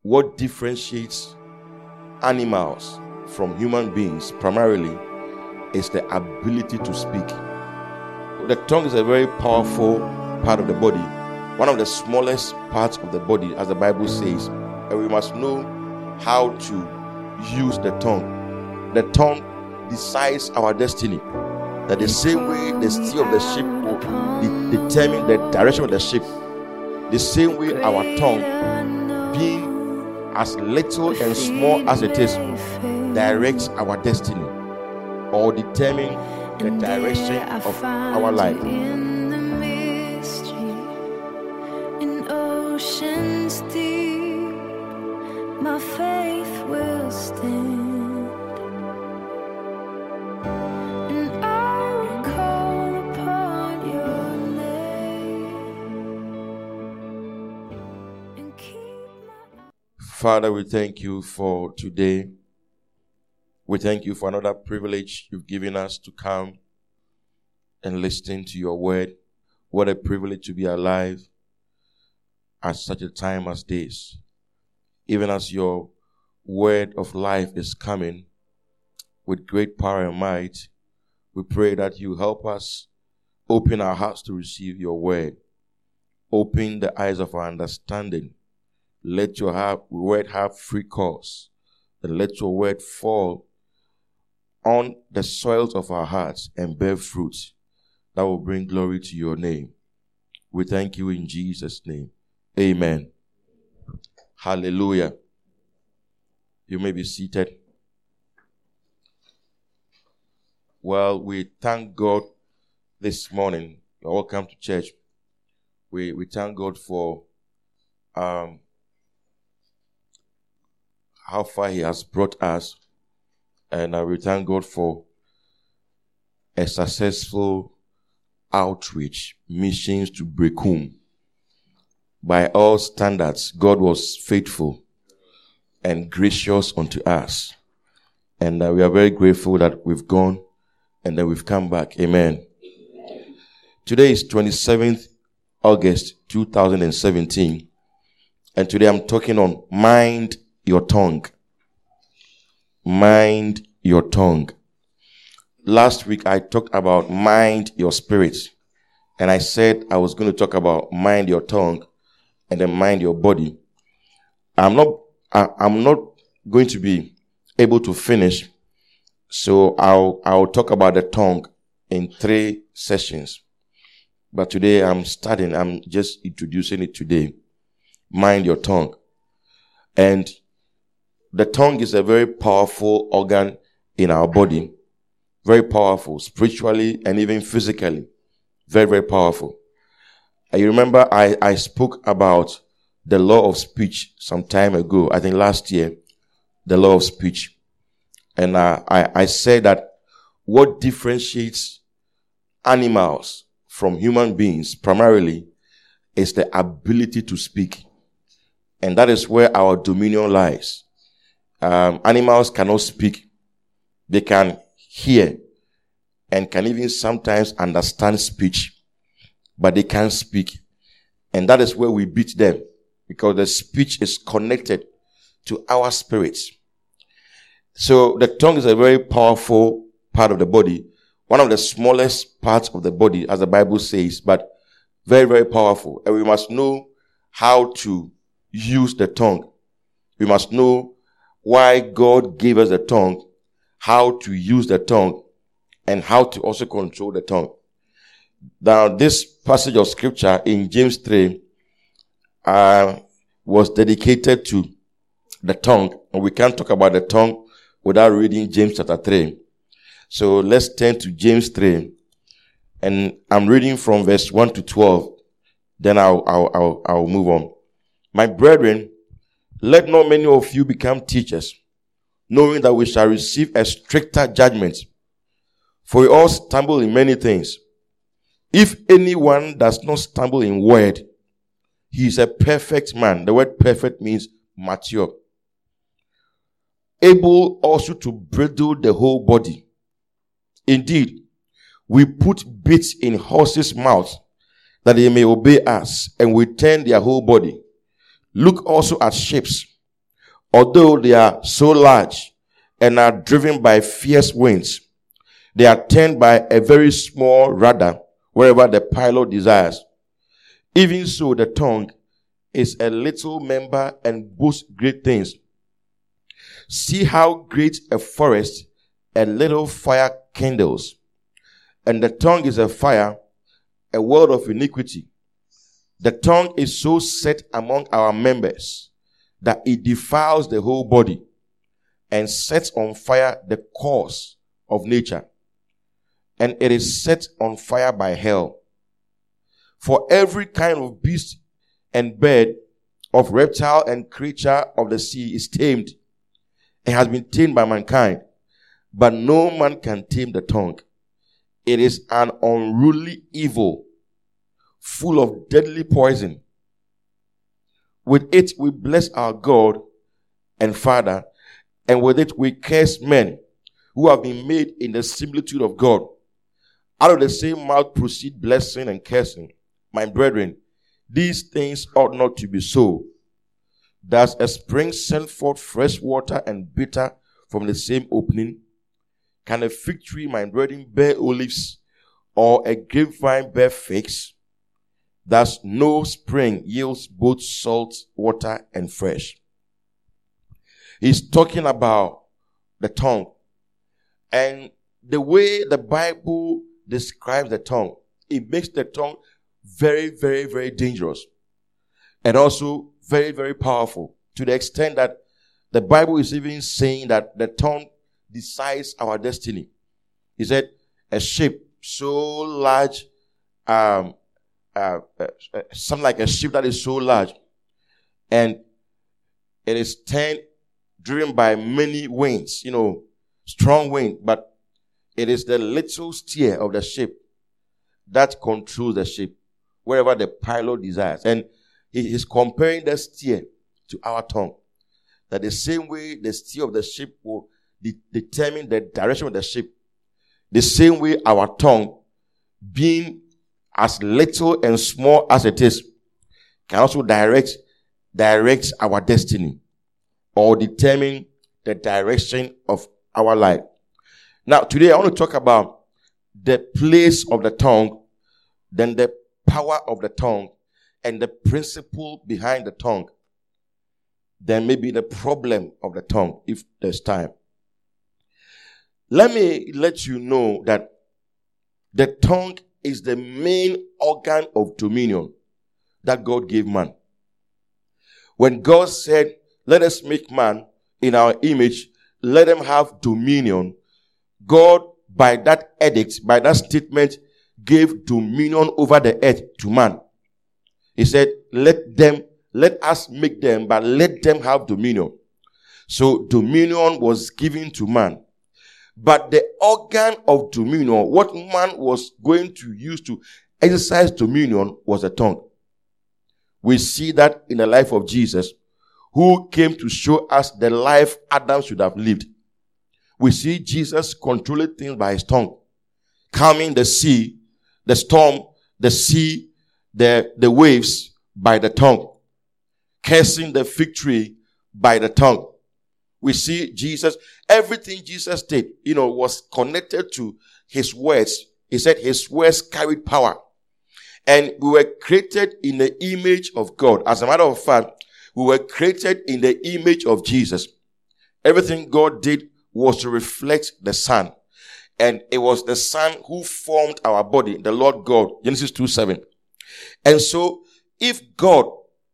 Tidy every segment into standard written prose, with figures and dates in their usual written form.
what differentiates animals from human beings primarily is the ability to speak. The tongue is a very powerful part of the body, one of the smallest parts of the body, as the Bible says, and we must know how to use the tongue. The tongue decides our destiny. That the same way the steer of the ship will determine the direction of the ship, the same way our tongue, being as little and small as it is, directs our destiny or determine the direction of our life. In the mystery, in oceans deep, my faith will stand, and I will call upon your name and keep my... Father, we thank you for today. We thank you for another privilege you've given us to come and listen to your word. What a privilege to be alive at such a time as this. Even as your word of life is coming with great power and might, we pray that you help us open our hearts to receive your word. Open the eyes of our understanding. Let your word have free course. And let your word fall on the soils of our hearts and bear fruit that will bring glory to your name. We thank you in Jesus' name. Amen. Hallelujah. You may be seated. Well, we thank God this morning. You're welcome to church. We thank God for how far he has brought us. And we thank God for a successful outreach, missions to Brekum. By all standards, God was faithful and gracious unto us. And we are very grateful that we've gone and that we've come back. Amen. Today is 27th August 2017. And today I'm talking on mind your tongue. Mind your tongue. Last week I talked about mind your spirit. And I said I was going to talk about mind your tongue and then mind your body. I'm not going to be able to finish. So I'll talk about the tongue in 3 sessions. But today I'm just introducing it today. Mind your tongue. And the tongue is a very powerful organ in our body. Very powerful, spiritually and even physically. Very, very powerful. You remember I spoke about the law of speech some time ago, I think last year, the law of speech. And I said that what differentiates animals from human beings primarily is the ability to speak. And that is where our dominion lies. Animals cannot speak. They can hear and can even sometimes understand speech, but they can't speak. And that is where we beat them, because the speech is connected to our spirits. So the tongue is a very powerful part of the body, one of the smallest parts of the body, as the Bible says, but very, very powerful. And we must know how to use the tongue. We must know why God gave us the tongue, how to use the tongue, and how to also control the tongue. Now, this passage of scripture in James 3 was dedicated to the tongue. And we can't talk about the tongue without reading James chapter 3. So let's turn to James 3. And I'm reading from verse 1 to 12. Then I'll move on. My brethren, let not many of you become teachers, knowing that we shall receive a stricter judgment. For we all stumble in many things. If anyone does not stumble in word, he is a perfect man. The word perfect means mature. Able also to bridle the whole body. Indeed, we put bits in horses' mouths that they may obey us, and we turn their whole body. Look also at ships. Although they are so large and are driven by fierce winds, they are turned by a very small rudder wherever the pilot desires. Even so, the tongue is a little member and boasts great things. See how great a forest a little fire kindles. And the tongue is a fire, a world of iniquity. The tongue is so set among our members that it defiles the whole body and sets on fire the course of nature. And it is set on fire by hell. For every kind of beast and bird, of reptile and creature of the sea is tamed. It has been tamed by mankind. But no man can tame the tongue. It is an unruly evil, full of deadly poison. With it we bless our God and Father, and with it we curse men who have been made in the similitude of God. Out of the same mouth proceed blessing and cursing. My brethren, these things ought not to be so. Does a spring send forth fresh water and bitter from the same opening? Can a fig tree, my brethren, bear olives, or a grapevine bear figs? Thus no spring yields both salt water and fresh. He's talking about the tongue. And the way the Bible describes the tongue, it makes the tongue very, very, very dangerous. And also very, very powerful. To the extent that the Bible is even saying that the tongue decides our destiny. He said, a ship so large, something like a ship that is so large, and it is driven by many winds, strong wind, but it is the little steer of the ship that controls the ship wherever the pilot desires. And he is comparing the steer to our tongue. That the same way the steer of the ship will determine the direction of the ship, the same way our tongue, being as little and small as it is, can also direct our destiny or determine the direction of our life. Now, today I want to talk about the place of the tongue, then the power of the tongue, and the principle behind the tongue. Then maybe the problem of the tongue, if there's time. Let me let you know that the tongue is the main organ of dominion that God gave man. When God said, let us make man in our image, let them have dominion, God, by that edict, by that statement, gave dominion over the earth to man. He said, let us make them, but let them have dominion. So dominion was given to man. But the organ of dominion, what man was going to use to exercise dominion, was the tongue. We see that in the life of Jesus, who came to show us the life Adam should have lived. We see Jesus controlling things by his tongue, calming the sea, the storm, the sea, the waves by the tongue, cursing the fig tree by the tongue. We see Jesus, everything Jesus did, was connected to his words. He said his words carried power. And we were created in the image of God. As a matter of fact, we were created in the image of Jesus. Everything God did was to reflect the Son. And it was the Son who formed our body, the Lord God, Genesis 2:7. And so, if God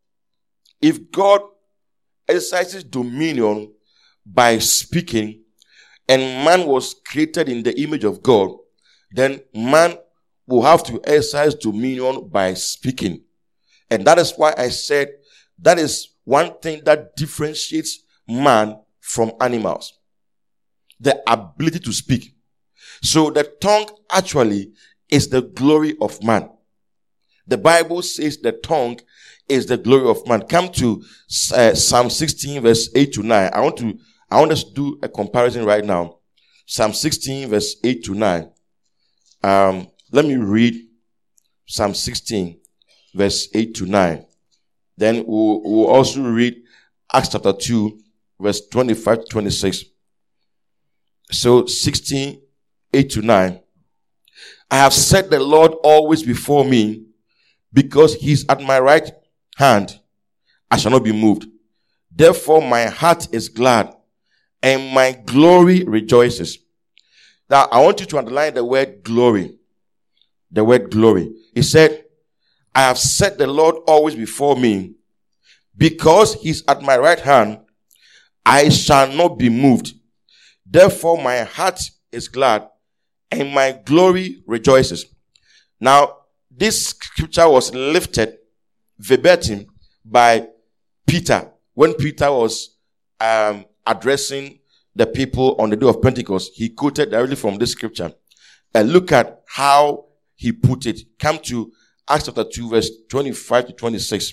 exercises dominion by speaking, and man was created in the image of God, then man will have to exercise dominion by speaking. And that is why I said that is one thing that differentiates man from animals. The ability to speak. So the tongue actually is the glory of man. The Bible says the tongue is the glory of man. Come to Psalm 16 verse 8 to 9. I want us to do a comparison right now. Psalm 16 verse 8 to 9. Let me read Psalm 16 verse 8 to 9. Then we'll also read Acts chapter 2 verse 25 to 26. So 16, 8 to 9. I have set the Lord always before me, because he is at my right hand. I shall not be moved. Therefore my heart is glad, and my glory rejoices. Now I want you to underline the word glory. The word glory. He said, I have set the Lord always before me, because he is at my right hand. I shall not be moved. Therefore my heart is glad, and my glory rejoices. Now, this scripture was lifted verbatim by Peter when Peter was addressing the people on the day of Pentecost. He quoted directly from this scripture. And look at how he put it. Come to Acts chapter 2, verse 25 to 26.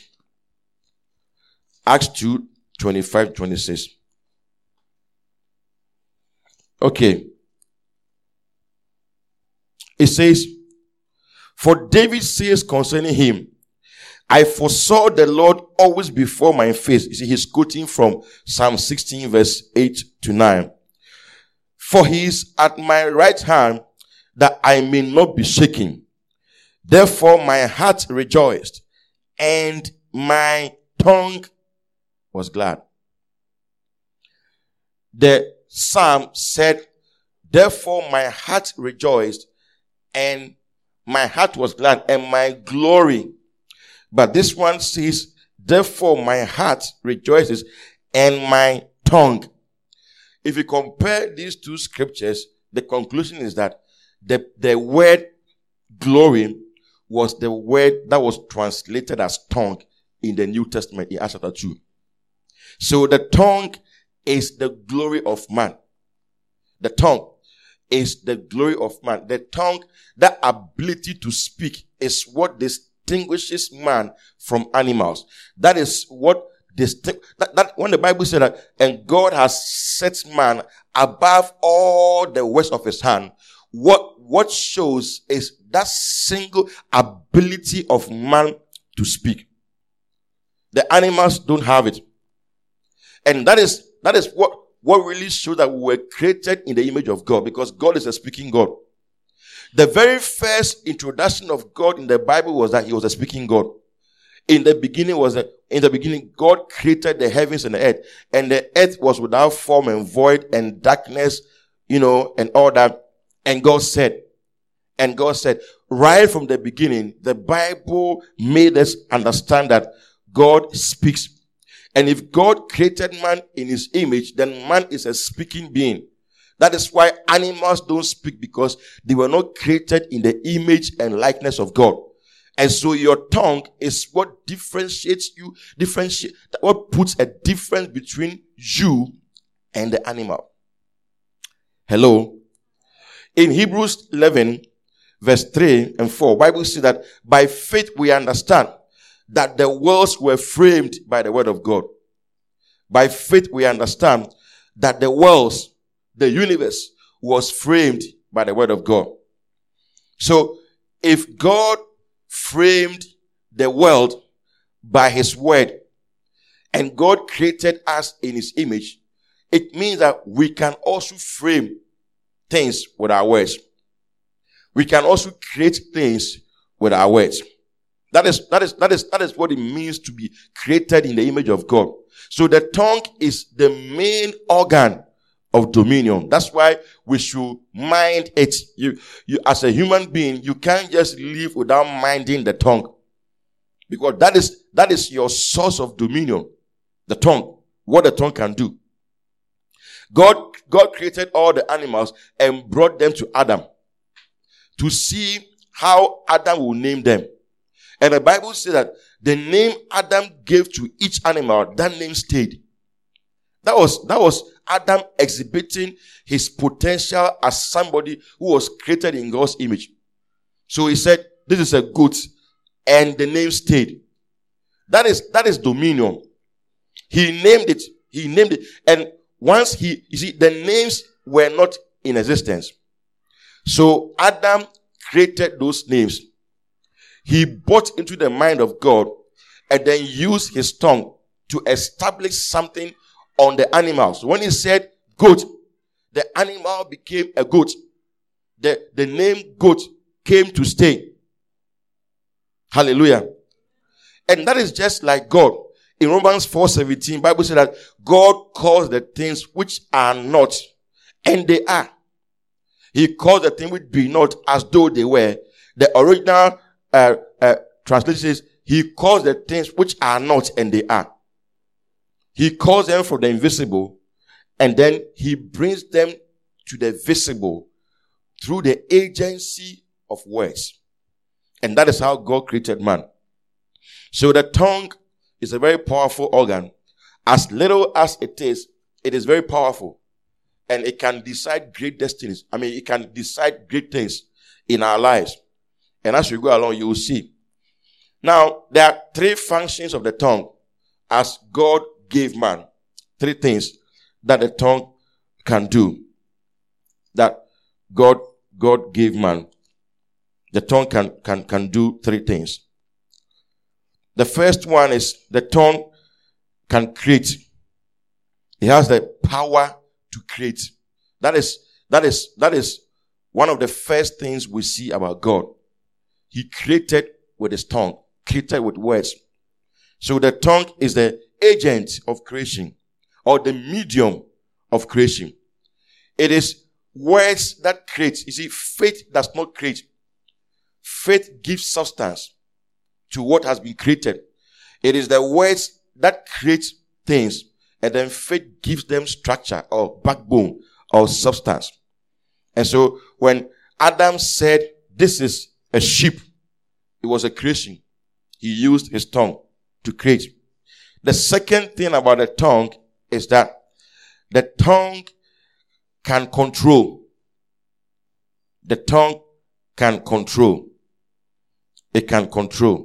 Acts 2, 25 to 26. Okay. It says, for David says concerning him, I foresaw the Lord always before my face. You see, he's quoting from Psalm 16, verse 8 to 9. For he is at my right hand, that I may not be shaken. Therefore my heart rejoiced, and my tongue was glad. The psalm said, therefore my heart rejoiced, and my heart was glad, and my glory. But this one says, therefore my heart rejoices, and my tongue. If you compare these two scriptures, the conclusion is that the word glory was the word that was translated as tongue in the New Testament in Acts chapter 2. So the tongue is the glory of man. The tongue is the glory of man. The tongue, that ability to speak, is what distinguishes man from animals. That is what that when the Bible said that, and God has set man above all the works of his hand, what shows is that single ability of man to speak. The animals don't have it. And that is what really shows that we were created in the image of God, because God is a speaking God. The very first introduction of God in the Bible was that he was a speaking God. In the beginning, God created the heavens and the earth, and the earth was without form and void and darkness, and all that. And God said, right from the beginning, the Bible made us understand that God speaks. And if God created man in his image, then man is a speaking being. That is why animals don't speak, because they were not created in the image and likeness of God. And so your tongue is what differentiates you, what puts a difference between you and the animal. Hello? In Hebrews 11, verse 3 and 4, Bible says that by faith we understand that the worlds were framed by the word of God. By faith we understand that the worlds, the universe, was framed by the word of God. So if God framed the world by his word, and God created us in his image, it means that we can also frame things with our words. We can also create things with our words. That is what it means to be created in the image of God. So the tongue is the main organ of dominion. That's why we should mind it. You as a human being, you can't just live without minding the tongue, because that is your source of dominion. The tongue, what the tongue can do. God created all the animals and brought them to Adam to see how Adam will name them. And the Bible says that the name Adam gave to each animal, that name stayed. That was Adam exhibiting his potential as somebody who was created in God's image. So he said, this is a goat, and the name stayed. That is dominion. He named it. And once the names were not in existence. So Adam created those names. He bought into the mind of God and then used his tongue to establish something on the animals. When he said goat, the animal became a goat. The name goat came to stay. Hallelujah. And that is just like God. In Romans 4:17, Bible says that God calls the things which are not, and they are. He calls the things which be not as though they were. The original translation says, he calls the things which are not, and they are. He calls them from the invisible, and then he brings them to the visible through the agency of words. And that is how God created man. So the tongue is a very powerful organ. As little as it is very powerful. And it can decide great destinies. It can decide great things in our lives. And as we go along, you will see. Now, there are 3 functions of the tongue as God gave man. 3 things that the tongue can do. That God gave man. The tongue can do 3 things. The first one is the tongue can create. It has the power to create. That is one of the first things we see about God. He created with his tongue, created with words. So the tongue is the agent of creation or the medium of creation. It is words that create. You see, faith does not create. Faith gives substance to what has been created. It is the words that create things, and then faith gives them structure or backbone or substance. And so when Adam said, this is a sheep, it was a creation. He used his tongue to create. The second thing about the tongue is that the tongue can control. The tongue can control. It can control.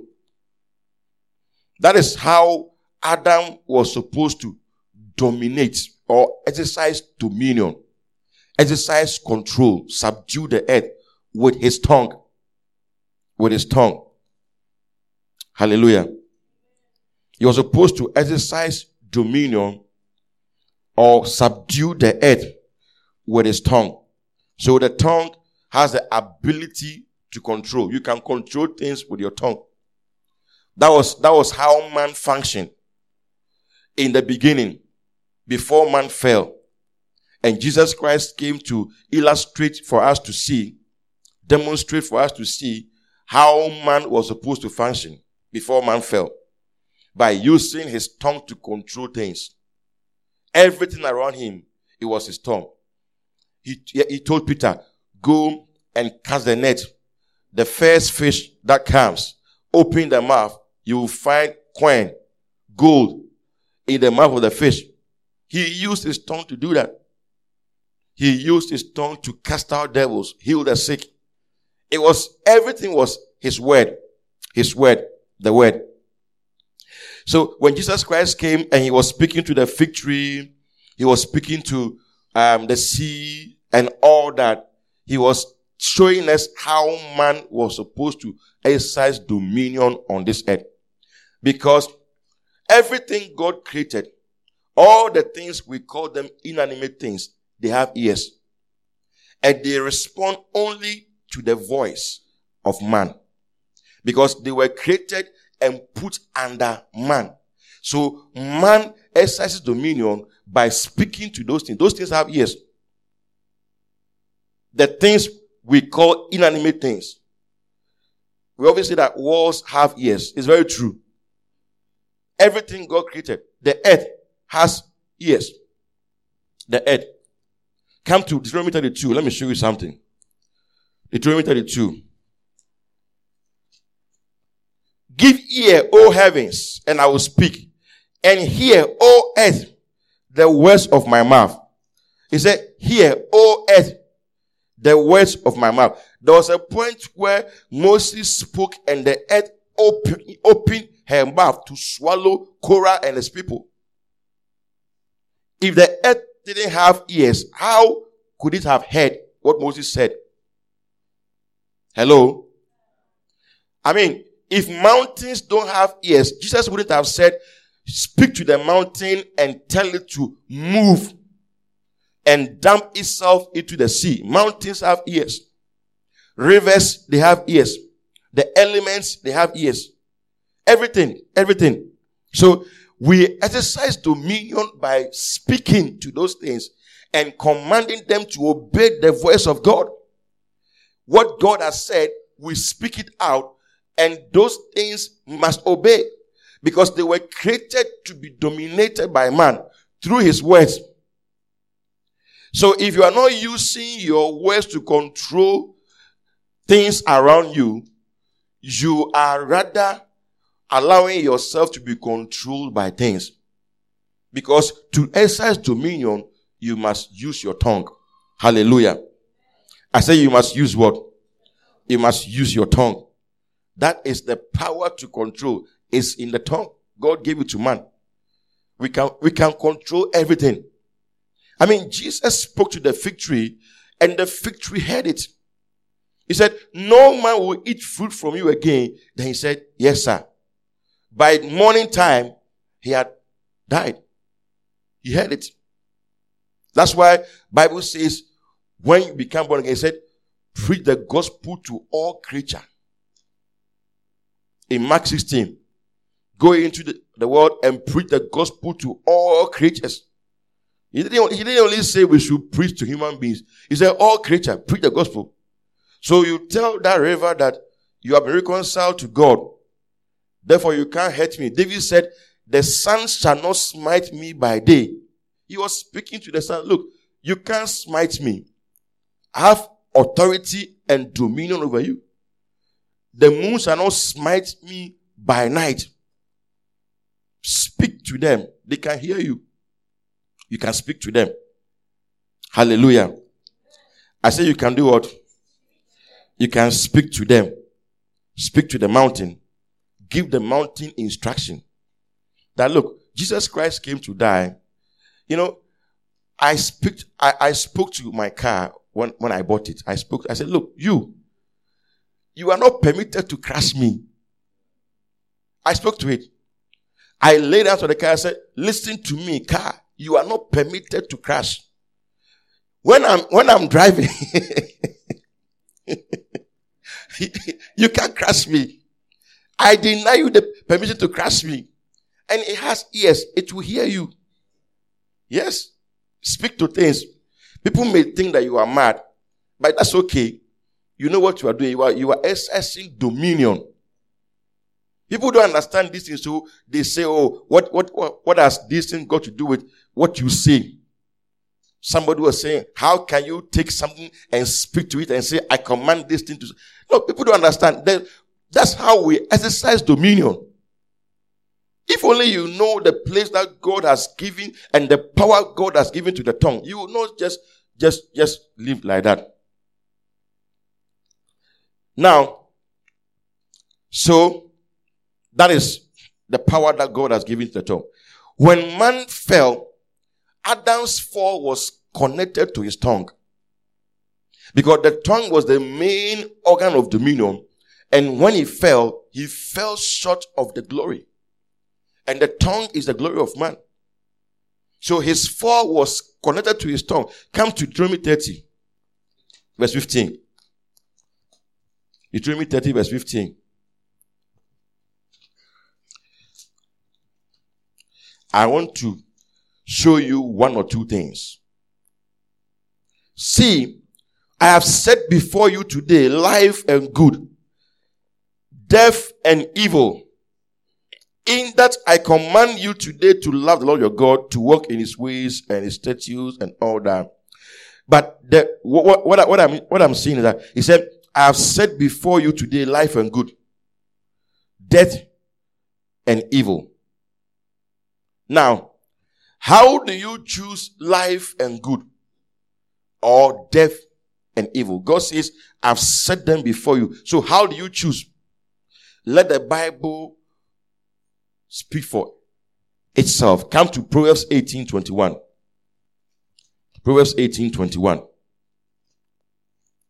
That is how Adam was supposed to dominate or exercise dominion, exercise control, subdue the earth with his tongue. With his tongue. Hallelujah. He was supposed to exercise dominion or subdue the earth with his tongue. So the tongue has the ability to control. You can control things with your tongue. That was how man functioned in the beginning, before man fell. And Jesus Christ came to illustrate for us to see, demonstrate for us to see how man was supposed to function before man fell. By using his tongue to control things. Everything around him, it was his tongue. He told Peter, go and cast the net. The first fish that comes, open the mouth, you will find coin, gold in the mouth of the fish. He used his tongue to do that. He used his tongue to cast out devils, heal the sick. Everything was his word, the word. So when Jesus Christ came and he was speaking to the fig tree, he was speaking to the sea and all that, he was showing us how man was supposed to exercise dominion on this earth. Because everything God created, all the things we call them inanimate things, they have ears. And they respond only to the voice of man. Because they were created and put under man. So man exercises dominion by speaking to those things. Those things have ears. The things we call inanimate things. We always say that walls have ears. It's very true. Everything God created, the earth has ears. The earth. Come to Deuteronomy 32. Let me show you something. Deuteronomy 32. Give ear, O heavens, and I will speak. And hear, O earth, the words of my mouth. He said, hear, O earth, the words of my mouth. There was a point where Moses spoke and the earth opened her mouth to swallow Korah and his people. If the earth didn't have ears, how could it have heard what Moses said? Hello? I mean, if mountains don't have ears, Jesus wouldn't have said, speak to the mountain and tell it to move and dump itself into the sea. Mountains have ears. Rivers, they have ears. The elements, they have ears. Everything. So we exercise dominion by speaking to those things and commanding them to obey the voice of God. What God has said, we speak it out, and those things must obey because they were created to be dominated by man through his words. So if you are not using your words to control things around you, you are rather allowing yourself to be controlled by things. Because to exercise dominion, you must use your tongue. Hallelujah. I say you must use what? You must use your tongue. That is the power to control. It's in the tongue. God gave it to man. We can control everything. I mean, Jesus spoke to the fig tree and the fig tree heard it. He said, no man will eat fruit from you again. Then he said, yes, sir. By morning time, he had died. He heard it. That's why Bible says, when you become born again, he said, preach the gospel to all creature. In Mark 16, go into the world and preach the gospel to all creatures. He didn't only say we should preach to human beings. He said, all creature, preach the gospel. So you tell that river that you have been reconciled to God. Therefore you can't hurt me. David said, the sun shall not smite me by day. He was speaking to the sun. Look, you can't smite me. I have authority and dominion over you. The moon shall not smite me by night. Speak to them. They can hear you. You can speak to them. Hallelujah. I say you can do what? You can speak to them. Speak to the mountain. Give the mountain instruction. That look, Jesus Christ came to die. You know, I spoke to my car when I bought it. I said, look, you are not permitted to crash me. I spoke to it. I laid down to the car and said, listen to me, car. You are not permitted to crash. When I'm driving, you can't crash me. I deny you the permission to crash me. And it has ears. It will hear you. Yes. Speak to things. People may think that you are mad, but that's okay. You know what you are doing. You are exercising dominion. People don't understand these things, so they say, oh, what has this thing got to do with what you say? Somebody was saying, how can you take something and speak to it and say, I command this thing to... No, people don't understand. That's how we exercise dominion. If only you know the place that God has given and the power God has given to the tongue, you will not just live like that. Now, so that is the power that God has given to the tongue. When man fell, Adam's fall was connected to his tongue. Because the tongue was the main organ of dominion. And when he fell short of the glory. And the tongue is the glory of man. So his fall was connected to his tongue. Come to Deuteronomy 30, verse 15. Deuteronomy 30, verse 15. I want to show you one or two things. See, I have set before you today life and good, death and evil. In that I command you today to love the Lord your God, to walk in his ways and his statutes and all that. But what I'm seeing is that he said, I have set before you today life and good, death and evil. Now, how do you choose life and good or death and evil? God says, I've set them before you. So how do you choose? Let the Bible speak for itself. Come to Proverbs 18:21. Proverbs 18:21.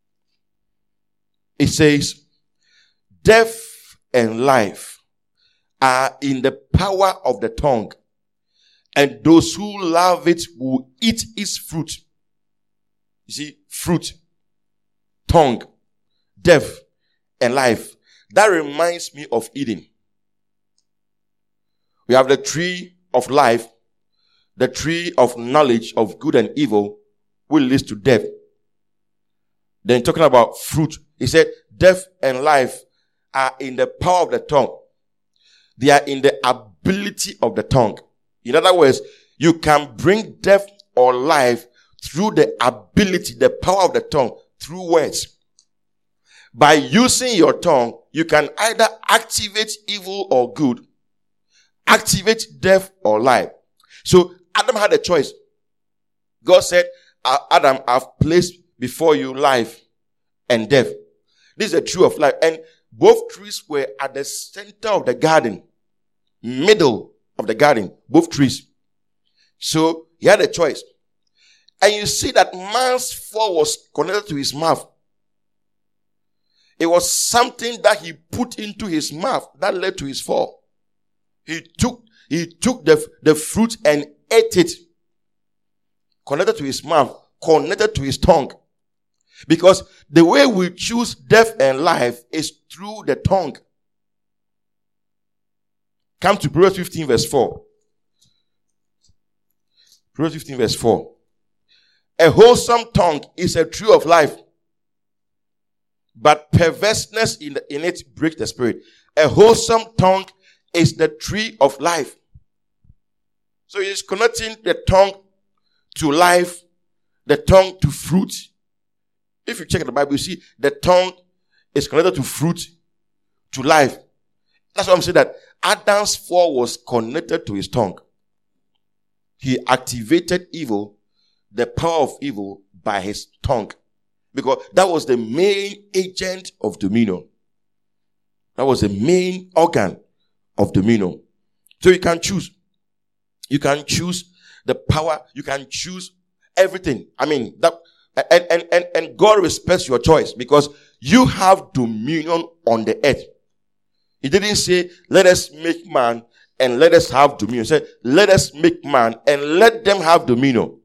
It says, death and life are in the power of the tongue, and those who love it will eat its fruit. You see, fruit, tongue, death, and life. That reminds me of Eden. We have the tree of life, the tree of knowledge of good and evil, will lead to death. Then talking about fruit, he said, death and life are in the power of the tongue. They are in the ability of the tongue. In other words, you can bring death or life through the ability, the power of the tongue, through words. By using your tongue, you can either activate evil or good, activate death or life. So Adam had a choice. God said, Adam, I've placed before you life and death. This is the tree of life. And both trees were at the center of the garden, middle of the garden, both trees. So he had a choice. And you see that man's fall was connected to his mouth. It was something that he put into his mouth that led to his fall. He took the fruit and ate it. Connected to his mouth, connected to his tongue. Because the way we choose death and life is through the tongue. Come to Proverbs 15 verse 4. Proverbs 15 verse 4. A wholesome tongue is a tree of life, but perverseness in it breaks the spirit. A wholesome tongue is the tree of life. So it's connecting the tongue to life, the tongue to fruit. If you check the Bible, you see the tongue is connected to fruit, to life. That's why I'm saying that Adam's fall was connected to his tongue. He activated evil, the power of evil, by his tongue. Because that was the main agent of dominion. That was the main organ of dominion. So you can choose. You can choose the power. You can choose everything. I mean, that, and God respects your choice because you have dominion on the earth. He didn't say, let us make man and let us have dominion. He said, let us make man and let them have dominion.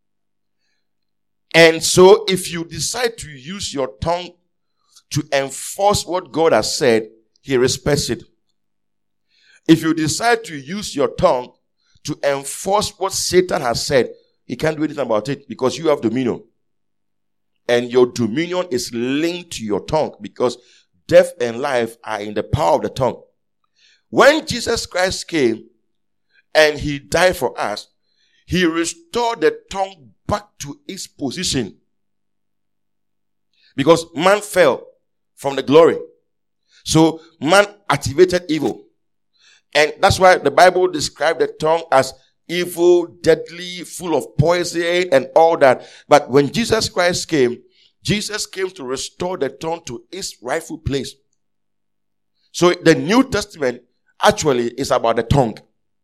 And so if you decide to use your tongue to enforce what God has said, he respects it. If you decide to use your tongue to enforce what Satan has said, he can't do anything about it because you have dominion. And your dominion is linked to your tongue because death and life are in the power of the tongue. When Jesus Christ came and he died for us, he restored the tongue back to its position. Because man fell from the glory. So man activated evil. And that's why the Bible described the tongue as evil, deadly, full of poison and all that. But when Jesus Christ came to restore the tongue to its rightful place. So the New Testament actually is about the tongue.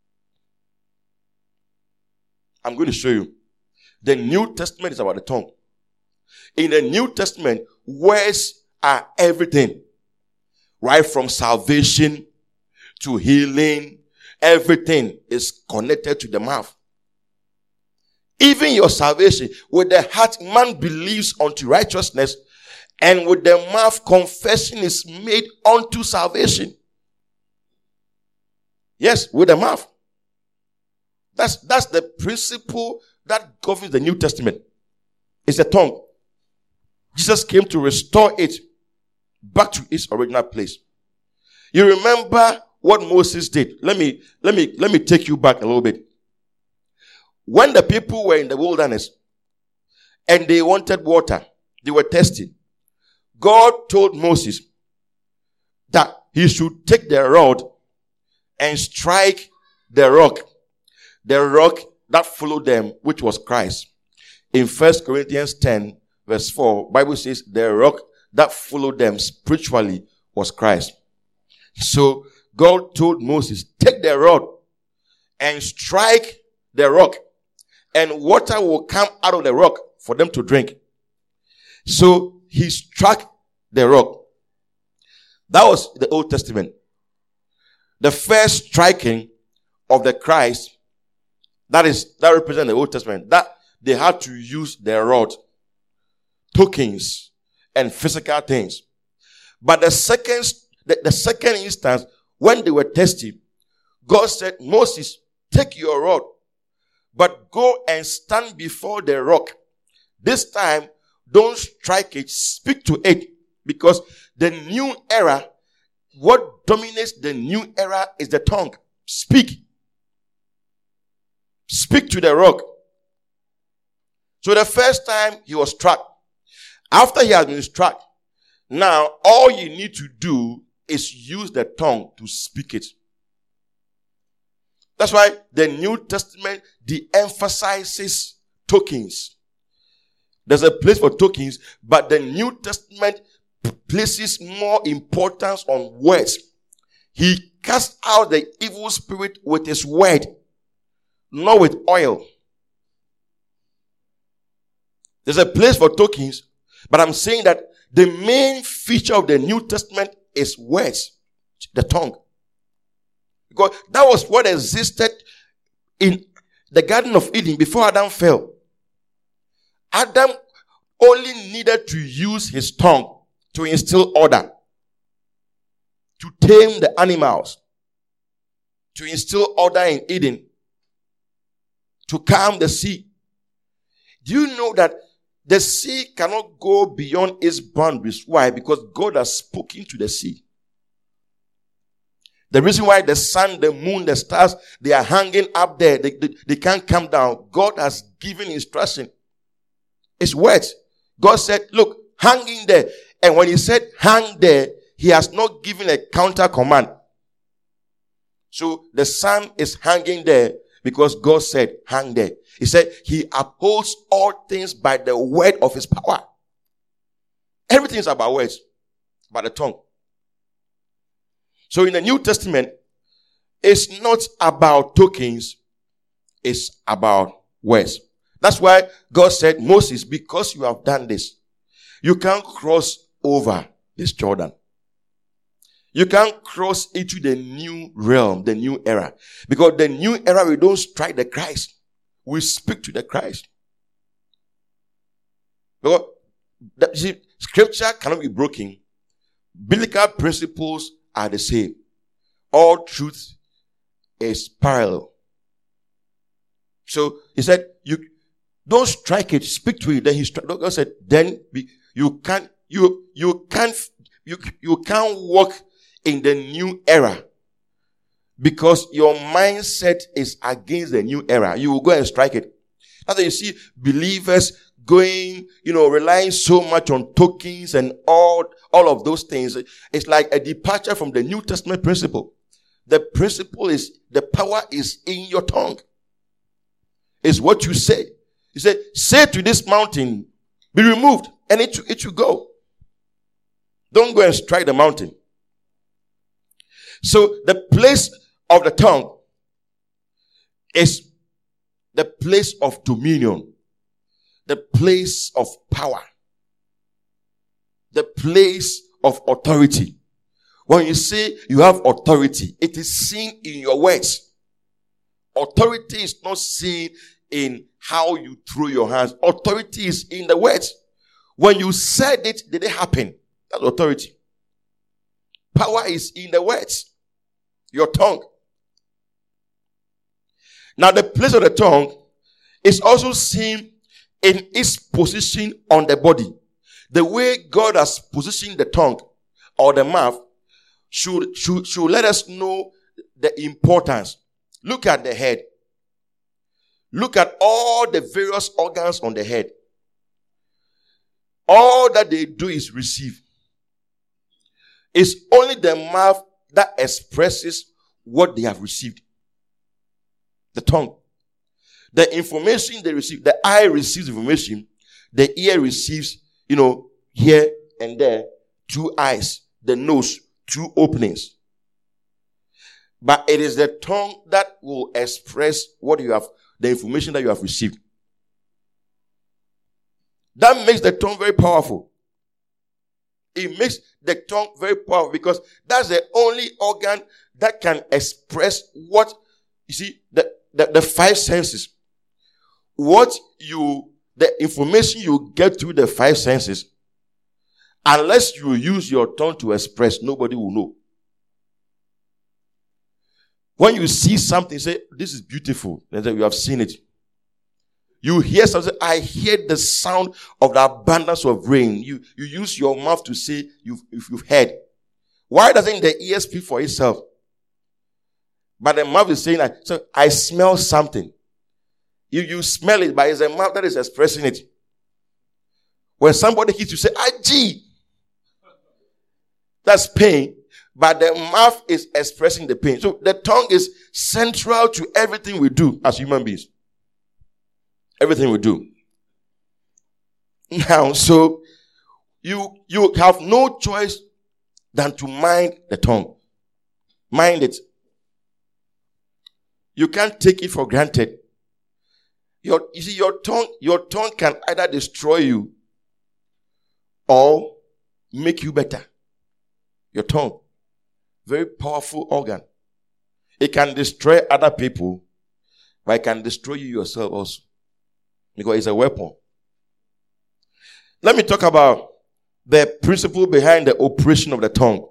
I'm going to show you. The New Testament is about the tongue. In the New Testament, words are everything. Right from salvation to healing, everything is connected to the mouth. Even your salvation, with the heart man believes unto righteousness, and with the mouth confession is made unto salvation. Yes, with the mouth. That's the principle that governs the New Testament. It's the tongue. Jesus came to restore it back to its original place. You remember what Moses did. Let me take you back a little bit. When the people were in the wilderness and they wanted water, they were thirsty. God told Moses that he should take the rod and strike the rock that followed them, which was Christ. In 1 Corinthians 10 verse 4, Bible says the rock that followed them spiritually was Christ. So God told Moses, take the rod and strike the rock, and water will come out of the rock for them to drink. So he struck the rock. That was the Old Testament. the first striking of the Christ, that represents the Old Testament, that they had to use their rod, tokens, and physical things. But the second instance, when they were thirsty, God said, Moses, take your rod, but go and stand before the rock. This time, don't strike it, speak to it, because the new era, what dominates the new era is the tongue. Speak. Speak to the rock. So the first time he was struck, after he had been struck, now all you need to do is use the tongue to speak it. That's why the New Testament de-emphasizes tokens. There's a place for tokens, but the New Testament places more importance on words. He cast out the evil spirit with his word, not with oil. There's a place for tokens, but I'm saying that the main feature of the New Testament is words, the tongue. Because that was what existed in the Garden of Eden before Adam fell. Adam only needed to use his tongue to instill order, to tame the animals, to instill order in Eden, to calm the sea. Do you know that the sea cannot go beyond its boundaries? Why? Because God has spoken to the sea. The reason why the sun, the moon, the stars, they are hanging up there, they can't come down. God has given instruction. It's words. God said, look, hang in there. And when he said hang there, he has not given a counter command. So the sun is hanging there because God said hang there. He said he upholds all things by the word of his power. Everything is about words, about the tongue. So in the New Testament, it's not about tokens, it's about words. That's why God said, Moses, because you have done this, you can't cross over this Jordan. You can't cross into the new realm, the new era. Because the new era, we don't strike the Christ. We speak to the Christ. Because scripture cannot be broken. Biblical principles are the same. All truth is parallel. So he said, you don't strike it, speak to it. Then God said, then you can't walk in the new era because your mindset is against the new era. You will go and strike it. That's why you see believers going, relying so much on tokens and all of those things. It's like a departure from the New Testament principle. The principle is, the power is in your tongue. It's what you say. He said, say to this mountain, be removed, and it should go. Don't go and strike the mountain. So the place of the tongue is the place of dominion, the place of power, the place of authority. When you say you have authority, it is seen in your words. Authority is not seen in how you throw your hands. Authority is in the words. When you said it, did it happen? That's authority. Power is in the words. Your tongue. Now the place of the tongue is also seen in its position on the body. The way God has positioned the tongue or the mouth should let us know the importance. Look at the head. Look at all the various organs on the head. All that they do is receive. It's only the mouth that expresses what they have received. The tongue. The information they receive, the eye receives information, the ear receives, here and there, 2 eyes, the nose, 2 openings. But it is the tongue that will express what you have, the information that you have received. That makes the tongue very powerful. It makes the tongue very powerful because that's the only organ that can express what, you see, the five senses. The information you get through the five senses, unless you use your tongue to express, nobody will know. When you see something, say, this is beautiful, then you have seen it. You hear something, I hear the sound of the abundance of rain. You use your mouth to say you've heard. Why doesn't the ear speak for itself? But the mouth is saying, so I smell something. You smell it, but it's the mouth that is expressing it. When somebody hits you, say, gee. That's pain. But the mouth is expressing the pain. So the tongue is central to everything we do as human beings. Everything we do. Now, so you have no choice than to mind the tongue. Mind it. You can't take it for granted. Your tongue can either destroy you or make you better. Your tongue. Very powerful organ. It can destroy other people, but it can destroy you yourself also. Because it's a weapon. Let me talk about the principle behind the operation of the tongue.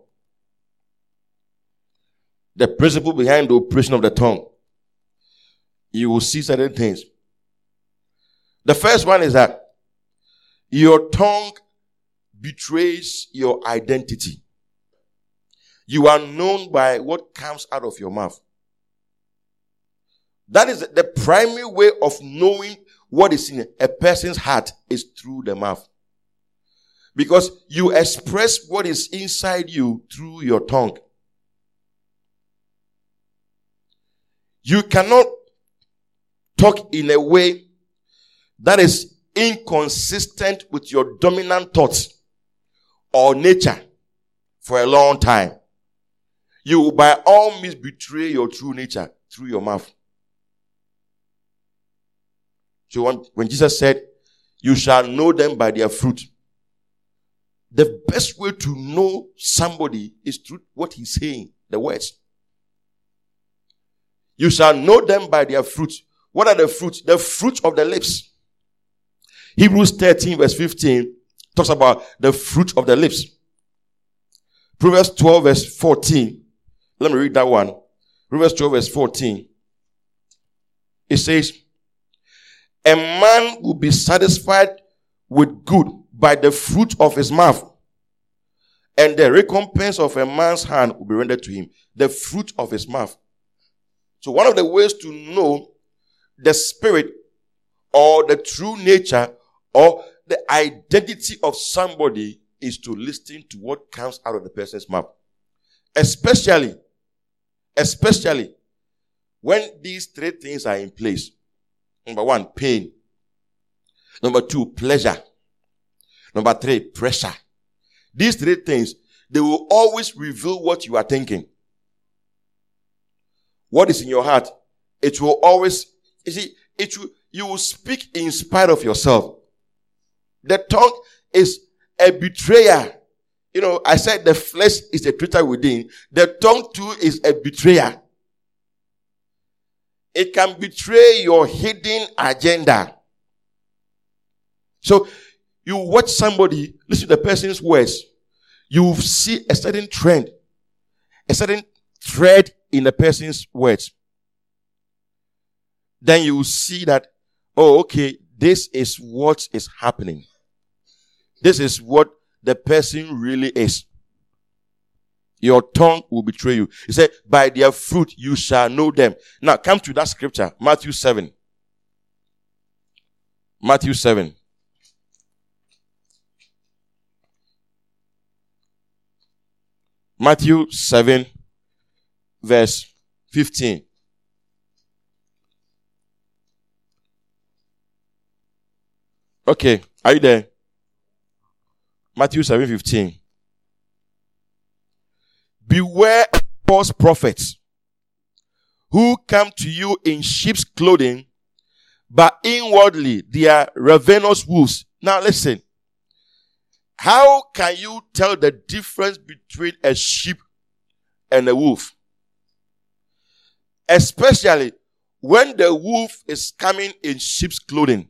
The principle behind the operation of the tongue. You will see certain things. The first one is that your tongue betrays your identity. You are known by what comes out of your mouth. That is the primary way of knowing what is in a person's heart is through the mouth. Because you express what is inside you through your tongue. You cannot talk in a way that is inconsistent with your dominant thoughts or nature for a long time. You will by all means betray your true nature through your mouth. So when Jesus said, you shall know them by their fruit, the best way to know somebody is through what he's saying, the words. You shall know them by their fruit. What are the fruits? The fruit of the lips. Hebrews 13 verse 15 talks about the fruit of the lips. Proverbs 12 verse 14. Let me read that one. Proverbs 12 verse 14. It says, a man will be satisfied with good by the fruit of his mouth, and the recompense of a man's hand will be rendered to him. The fruit of his mouth. So one of the ways to know the spirit or the true nature or the identity of somebody is to listen to what comes out of the person's mouth. Especially when these three things are in place. Number one, pain. Number two, pleasure. Number three, pressure. These three things, they will always reveal what you are thinking. What is in your heart? It will always, you will speak in spite of yourself. The tongue is a betrayer. I said the flesh is a traitor within. The tongue too is a betrayer. It can betray your hidden agenda. So, you watch somebody, listen to the person's words. You see a certain trend, a certain thread in the person's words. Then you see that, okay, this is what is happening. This is what the person really is. Your tongue will betray you. He said, by their fruit you shall know them. Now come to that scripture, Matthew 7. Matthew 7. Matthew 7, verse 15. Okay, are you there? Matthew 7:15. Beware of false prophets who come to you in sheep's clothing, but inwardly they are ravenous wolves. Now listen. How can you tell the difference between a sheep and a wolf? Especially when the wolf is coming in sheep's clothing.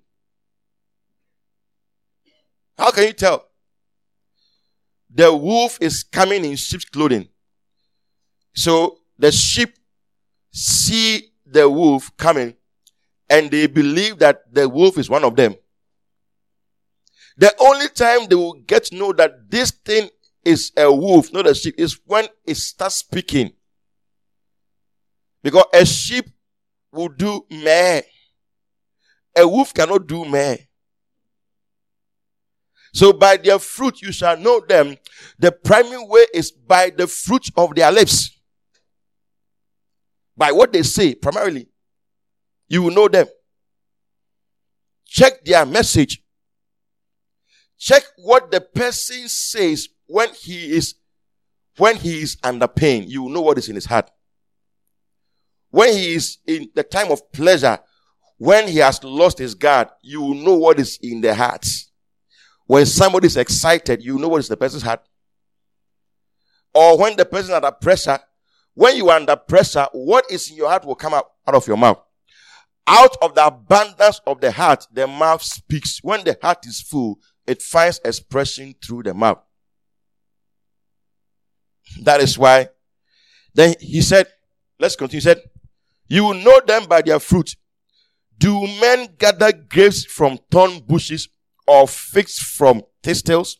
How can you tell? The wolf is coming in sheep's clothing. So the sheep see the wolf coming and they believe that the wolf is one of them. The only time they will get to know that this thing is a wolf, not a sheep, is when it starts speaking. Because a sheep will do meh. A wolf cannot do meh. So by their fruit you shall know them. The primary way is by the fruit of their lips. By what they say, primarily, you will know them. Check their message. Check what the person says when he is under pain. You will know what is in his heart. When he is in the time of pleasure, when he has lost his guard, you will know what is in their hearts. When somebody is excited, you know what is the person's heart. Or when the person is under pressure, when you are under pressure, what is in your heart will come out of your mouth. Out of the abundance of the heart, the mouth speaks. When the heart is full, it finds expression through the mouth. That is why. Then he said, let's continue. He said, you will know them by their fruit. Do men gather grapes from thorn bushes or figs from thistles?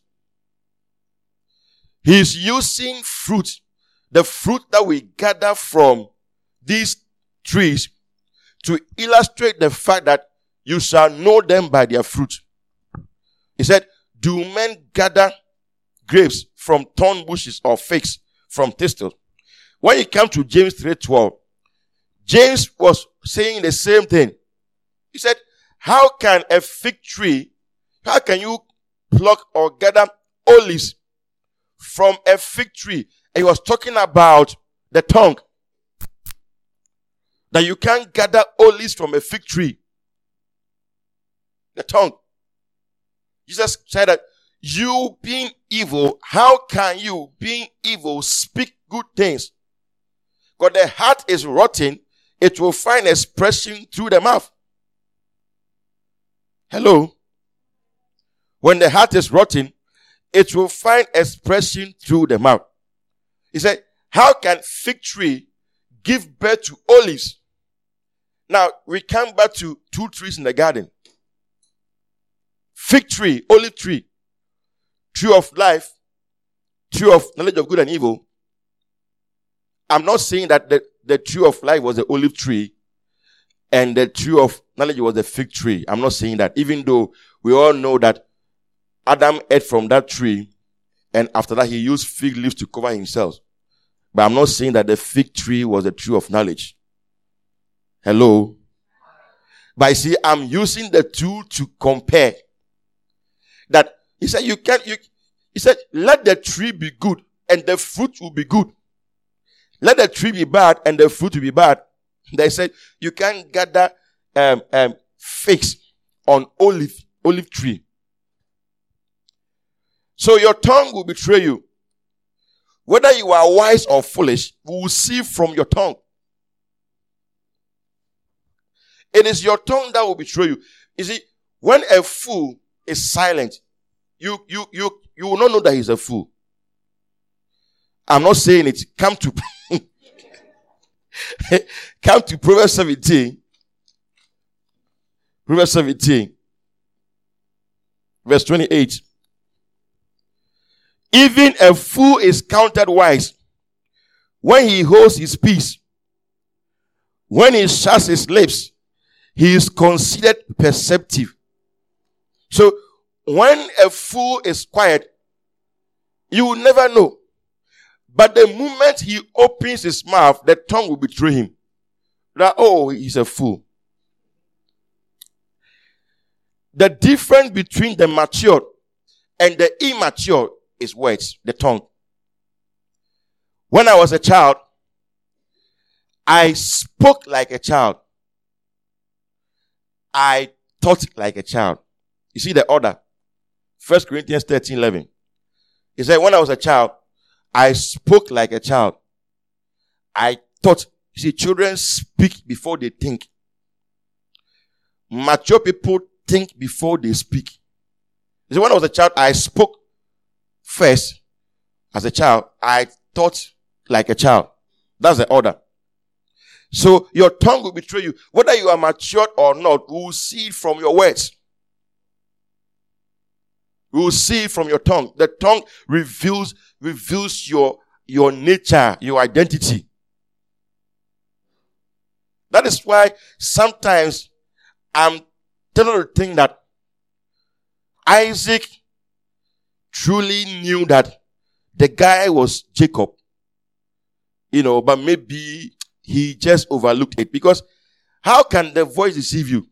He is using fruit, the fruit that we gather from these trees, to illustrate the fact that you shall know them by their fruit. He said, do men gather grapes from thorn bushes or figs from thistles? When you come to James 3:12, James was saying the same thing. He said, how can you pluck or gather olives from a fig tree? And he was talking about the tongue. That you can't gather olives from a fig tree. The tongue. Jesus said that you being evil, how can you being evil speak good things? Because the heart is rotten, it will find expression through the mouth. Hello? When the heart is rotten, it will find expression through the mouth. He said, how can fig tree give birth to olives? Now, we come back to two trees in the garden. Fig tree, olive tree, tree of life, tree of knowledge of good and evil. I'm not saying that the tree of life was the olive tree and the tree of knowledge was the fig tree. I'm not saying that, even though we all know that Adam ate from that tree and after that he used fig leaves to cover himself. But I'm not saying that the fig tree was the tree of knowledge. Hello? But you see, I'm using the two to compare. That he said he said, let the tree be good and the fruit will be good. Let the tree be bad and the fruit will be bad. They said, you can't gather figs on olive tree. So your tongue will betray you. Whether you are wise or foolish, we will see from your tongue. It is your tongue that will betray you. You see, when a fool is silent, you will not know that he's a fool. I'm not saying it. Come to Proverbs 17. Proverbs 17. Verse 28. Even a fool is counted wise when he holds his peace. When he shuts his lips, he is considered perceptive. So, when a fool is quiet, you will never know. But the moment he opens his mouth, the tongue will betray him. That, oh, he's a fool. The difference between the mature and the immature is words, the tongue. When I was a child, I spoke like a child. I thought like a child. You see the order. 1 Corinthians 13:11. He said, when I was a child, I spoke like a child. I thought. You see, children speak before they think. Mature people think before they speak. You see, when I was a child, I spoke first. As a child, I thought like a child. That's the order. So your tongue will betray you. Whether you are matured or not, we will see it from your words. We will see it from your tongue. The tongue reveals your nature, your identity. That is why sometimes I'm telling you to think that Isaac truly knew that the guy was Jacob. But maybe he just overlooked it. Because how can the voice deceive you?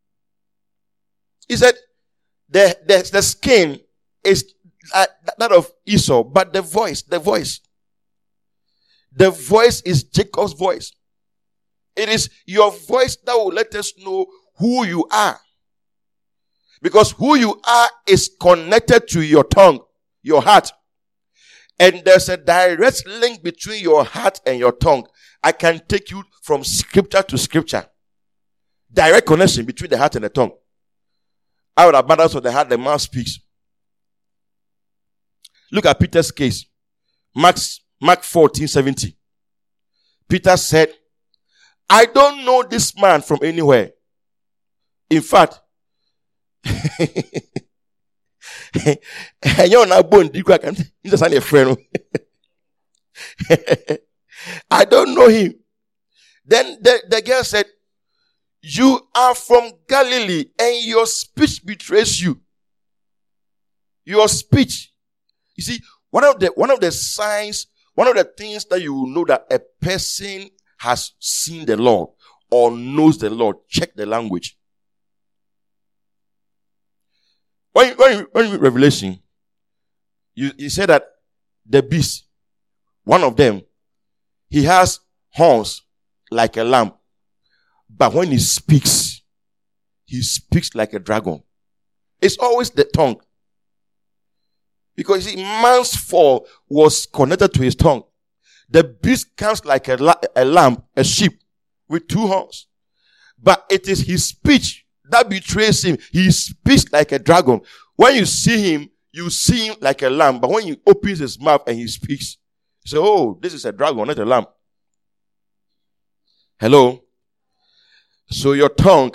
He said, the skin is that of Esau, but the voice is Jacob's voice. It is your voice that will let us know who you are. Because who you are is connected to your tongue, your heart. And there's a direct link between your heart and your tongue. I can take you from scripture to scripture. Direct connection between the heart and the tongue. Out of abundance of the heart, the mouth speaks. Look at Peter's case. Mark 14:70. Peter said, I don't know this man from anywhere. In fact, I don't know him. Then the girl said, you are from Galilee and your speech betrays you. Your speech. You see, one of the signs, one of the things that you will know that a person has seen the Lord or knows the Lord, check the language. When you read Revelation, you say that the beast, one of them, he has horns like a lamb. But when he speaks like a dragon. It's always the tongue. Because you see, man's fall was connected to his tongue. The beast comes like a lamb, a sheep, with two horns. But it is his speech that betrays him. He speaks like a dragon. When you see him like a lamb. But when he opens his mouth and he speaks, you say, oh, this is a dragon, not a lamb. Hello? So your tongue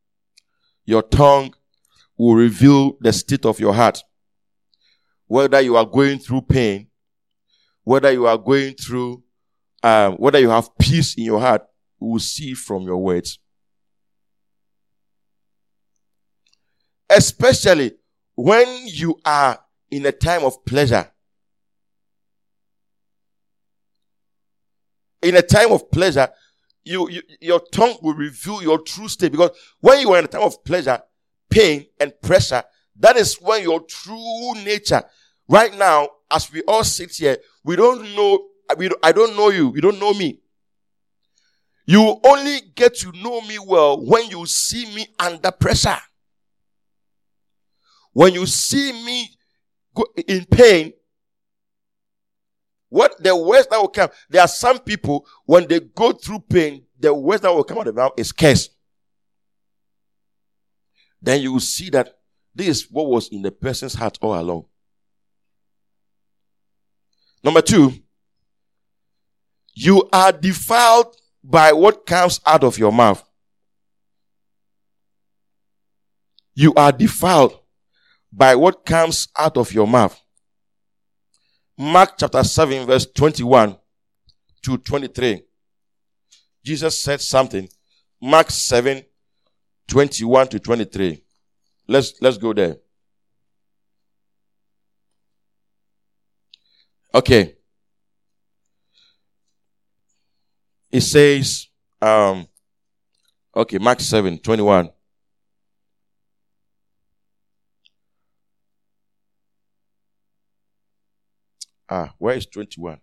will reveal the state of your heart. Whether you are going through pain, whether you are going through, whether you have peace in your heart, we will see from your words. Especially when you are in a time of pleasure. In a time of pleasure, your tongue will reveal your true state. Because when you are in a time of pleasure, pain, and pressure, that is when your true nature. Right now, as we all sit here, I don't know you. You don't know me. You only get to know me well when you see me under pressure. When you see me in pain, what the worst that will come, there are some people, when they go through pain, the worst that will come out of their mouth is curse. Then you will see that this is what was in the person's heart all along. Number 2, you are defiled by what comes out of your mouth. You are defiled by what comes out of your mouth. Mark chapter 7 verse 21 to 23. Jesus said something. Mark 7, 21 to 23. Let's go there. Okay. It says, Mark 7, 21. Where is 21?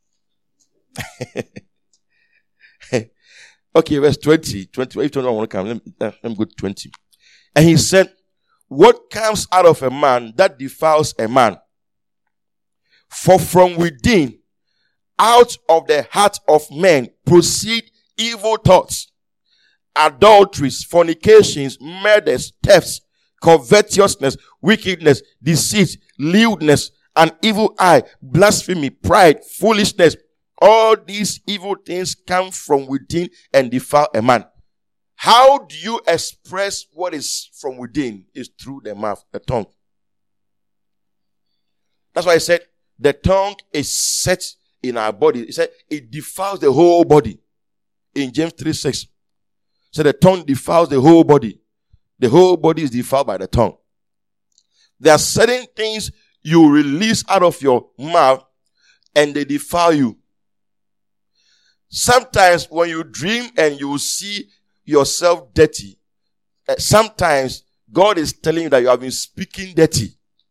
Okay, verse 20. If you don't want to come, let me go to 20. And he said, what comes out of a man that defiles a man For from within, out of the heart of men, proceed evil thoughts, adulteries, fornications, murders, thefts, covetousness, wickedness, deceit, lewdness, an evil eye, blasphemy, pride, foolishness. All these evil things come from within and defile a man. How do you express what is from within? Is through the mouth, the tongue. That's why I said the tongue is set in our body. He said it defiles the whole body. In James 3:6. So the tongue defiles the whole body. The whole body is defiled by the tongue. There are certain things you release out of your mouth and they defile you. Sometimes when you dream and you see yourself dirty, sometimes God is telling you that you have been speaking dirty.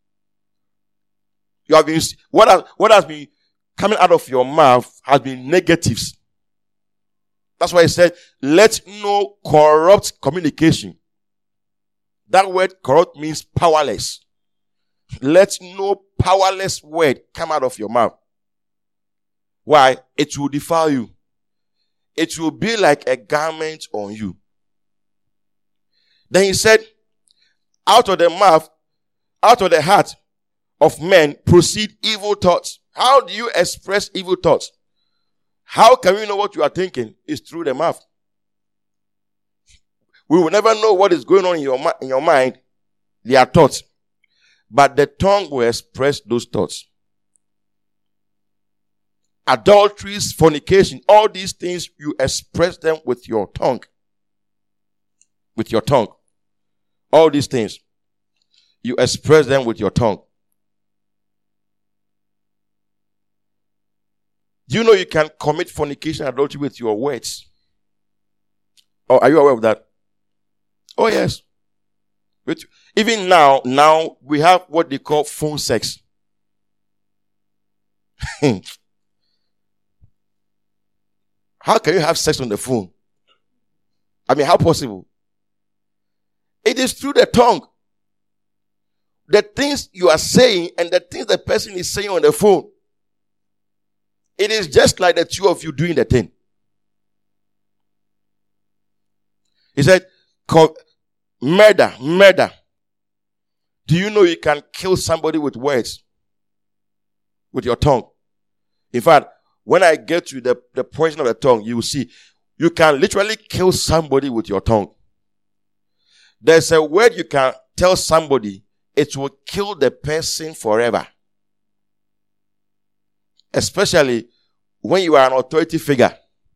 You have been, what has been coming out of your mouth has been negatives. That's why he said, let no corrupt communication. That word corrupt means powerless. Let no powerless word come out of your mouth. Why? It will defile you. It will be like a garment on you. Then he said, out of the mouth, out of the heart of men proceed evil thoughts. How do you express evil thoughts? How can we know what you are thinking? It's through the mouth. We will never know what is going on in your mind. They are thoughts. But the tongue will express those thoughts. Adulteries, fornication, all these things, you express them with your tongue. With your tongue. All these things, you express them with your tongue. Do you know you can commit fornication and adultery with your words? Oh, are you aware of that? Oh, yes. Even now we have what they call phone sex. How can you have sex on the phone? I mean, how possible? It is through the tongue. The things you are saying and the things the person is saying on the phone. It is just like the two of you doing the thing. He said, murder. Do you know you can kill somebody with words? With your tongue. In fact, when I get to the portion of the tongue, you will see, you can literally kill somebody with your tongue. There's a word you can tell somebody, it will kill the person forever. Especially when you are an authority figure.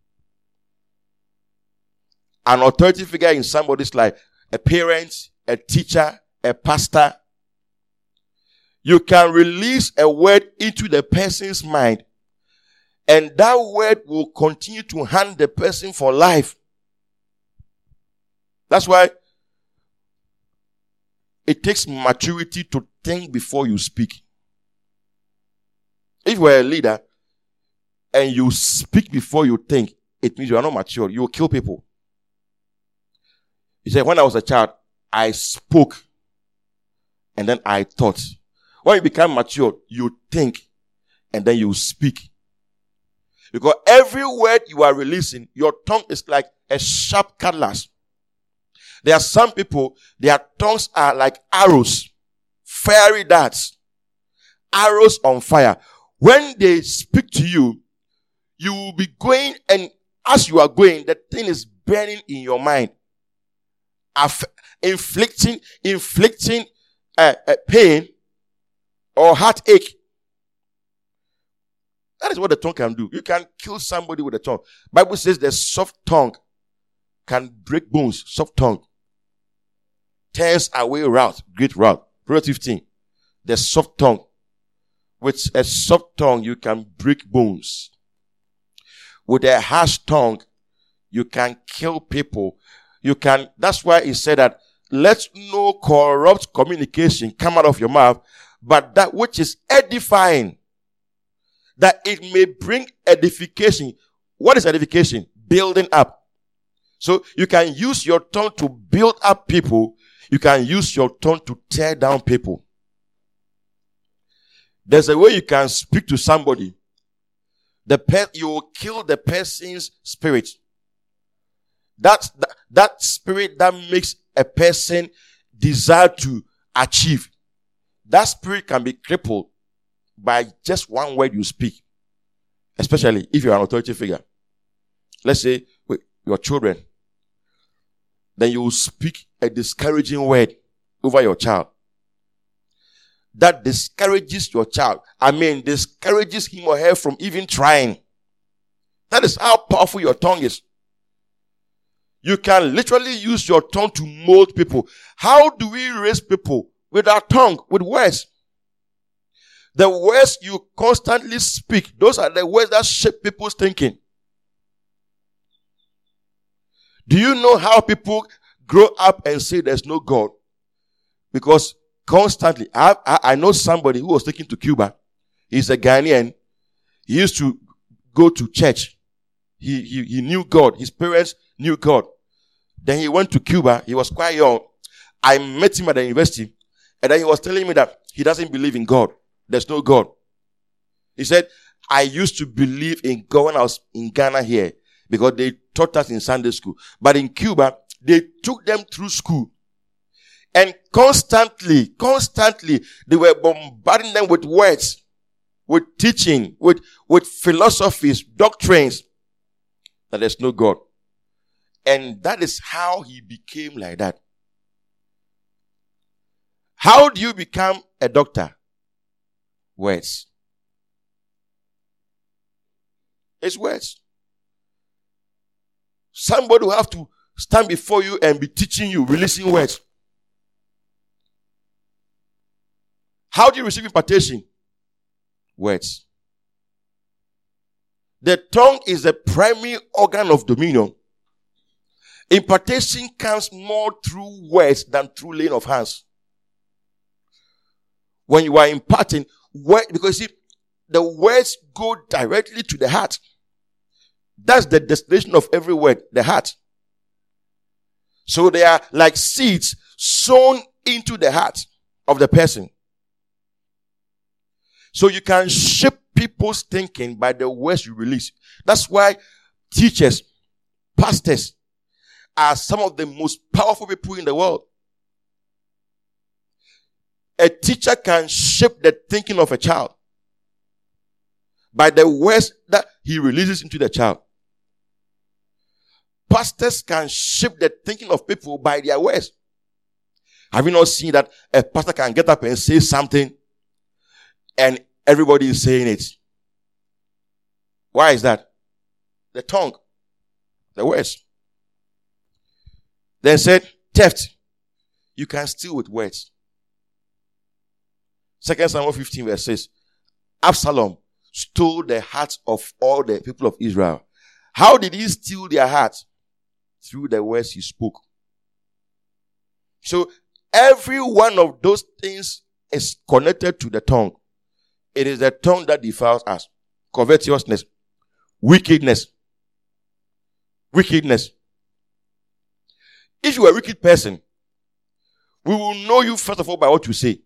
An authority figure in somebody's life. A parent, a teacher, a pastor. You can release a word into the person's mind. And that word will continue to haunt the person for life. That's why it takes maturity to think before you speak. If you are a leader and you speak before you think, it means you are not mature. You will kill people. He said, when I was a child, I spoke and then I thought. When you become mature, you think and then you speak. Because every word you are releasing, your tongue is like a sharp cutlass. There are some people, their tongues are like arrows, fiery darts, arrows on fire. When they speak to you, you will be going, and as you are going, the thing is burning in your mind, inflicting pain or heartache. That is what the tongue can do. You can kill somebody with the tongue. Bible says the soft tongue can break bones. Soft tongue turns away wrath, great wrath. Proverbs 15. The soft tongue. With a soft tongue, you can break bones. With a harsh tongue, you can kill people. That's why he said that, let no corrupt communication come out of your mouth, but that which is edifying, that it may bring edification. What is edification? Building up. So you can use your tongue to build up people. You can use your tongue to tear down people. There's a way you can speak to somebody. You will kill the person's spirit. That spirit that makes a person desire to achieve. That spirit can be crippled by just one word you speak. Especially if you're an authority figure. Let's say with your children. Then you will speak a discouraging word over your child. That discourages your child. Discourages him or her from even trying. That is how powerful your tongue is. You can literally use your tongue to mold people. How do we raise people? With our tongue, with words. The words you constantly speak, those are the words that shape people's thinking. Do you know how people grow up and say there's no God? Because constantly, I know somebody who was taken to Cuba. He's a Ghanaian. He used to go to church. He knew God. His parents knew God. Then he went to Cuba. He was quite young. I met him at the university. And then he was telling me that he doesn't believe in God. There's no God. He said, I used to believe in God when I was in Ghana here. Because they taught us in Sunday school. But in Cuba, they took them through school. And constantly, they were bombarding them with words, with teaching, with philosophies, doctrines, that there's no God. And that is how he became like that. How do you become a doctor? Words. It's words. Somebody will have to stand before you and be teaching you, releasing words. How do you receive impartation? Words. The tongue is the primary organ of dominion. Impartation comes more through words than through laying of hands. When you are imparting, because you see, the words go directly to the heart. That's the destination of every word, the heart. So they are like seeds sown into the heart of the person. So you can shape people's thinking by the words you release. That's why teachers, pastors are some of the most powerful people in the world. A teacher can shape the thinking of a child by the words that he releases into the child. Pastors can shape the thinking of people by their words. Have you not seen that a pastor can get up and say something and everybody is saying it? Why is that? The tongue, the words. Then said, theft. You can steal with words. 2 Samuel 15 verse 6. Absalom stole the hearts of all the people of Israel. How did he steal their hearts? Through the words he spoke. So every one of those things is connected to the tongue. It is the tongue that defiles us. Covetousness. Wickedness. Wickedness. If you are a wicked person, we will know you first of all by what you say.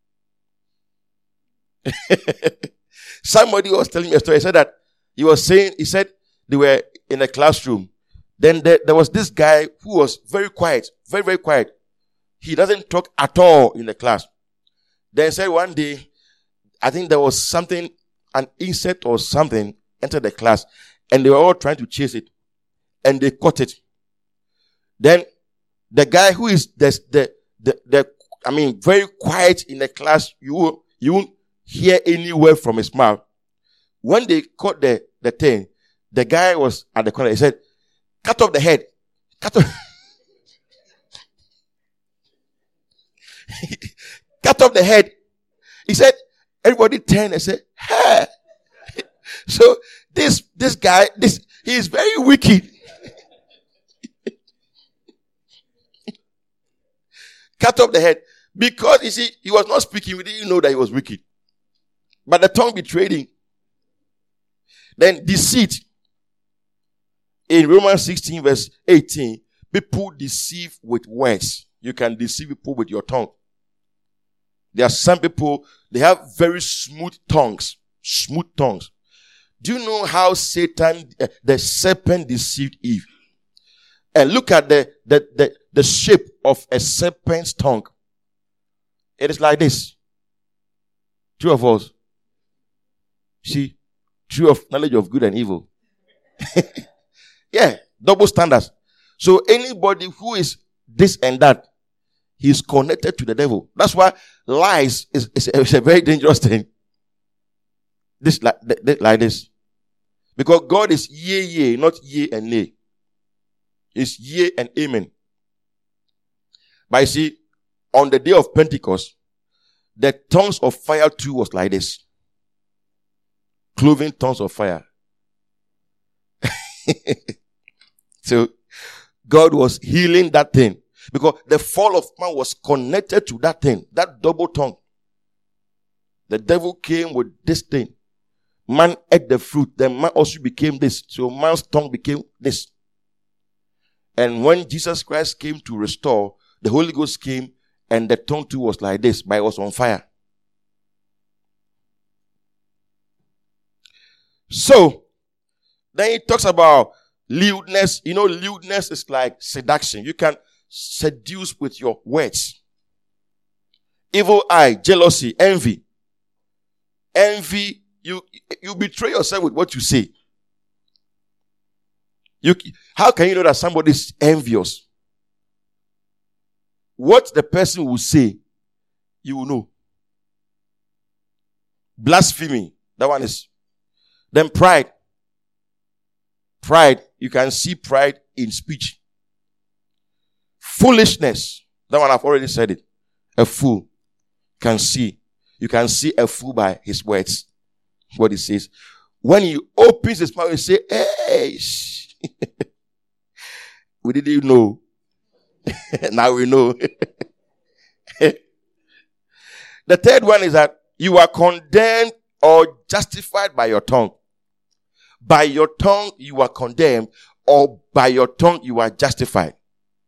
Somebody was telling me a story. He said that he said they were in a classroom. Then there was this guy who was very quiet, very, very quiet. He doesn't talk at all in the class. Then he said one day, I think there was something, an insect or something entered the class, and they were all trying to chase it, and they caught it. Then the guy who is very quiet in the class, you won't hear any word from his mouth. When they caught the thing, the guy was at the corner. He said, cut off the head. Cut off. Cut off the head. He said, everybody turned and said, hey. So this guy, he is very wicked. Cut off the head. Because you see, he was not speaking, we didn't know that he was wicked. But the tongue betrayed him. Then deceit. In Romans 16 verse 18, people deceive with words. You can deceive people with your tongue. There are some people, they have very smooth tongues. Smooth tongues. Do you know how Satan, the serpent, deceived Eve? And look at the shape of a serpent's tongue. It is like this. True of us. See, true of knowledge of good and evil. Yeah, double standards. So anybody who is this and that, he is connected to the devil. That's why lies is a very dangerous thing. This like this. Because God is yea, not yea and nay. It's yea and amen. But you see, on the day of Pentecost, the tongues of fire too was like this. Cloven tongues of fire. So, God was healing that thing. Because the fall of man was connected to that thing. That double tongue. The devil came with this thing. Man ate the fruit. Then man also became this. So man's tongue became this. And when Jesus Christ came to restore, the Holy Ghost came and the tongue too was like this, but it was on fire. So, then he talks about lewdness. You know, lewdness is like seduction. You can seduce with your words. Evil eye, jealousy, envy. Envy, you betray yourself with what you say. How can you know that somebody is envious? What the person will say, you will know. Blasphemy, that one is. Then pride. Pride, you can see pride in speech. Foolishness, that one I've already said it. A fool can see. You can see a fool by his words. What he says. When he opens his mouth, he say, hey, we didn't know. Now we know. The third one is that you are condemned or justified by your tongue. By your tongue you are condemned, or by your tongue you are justified.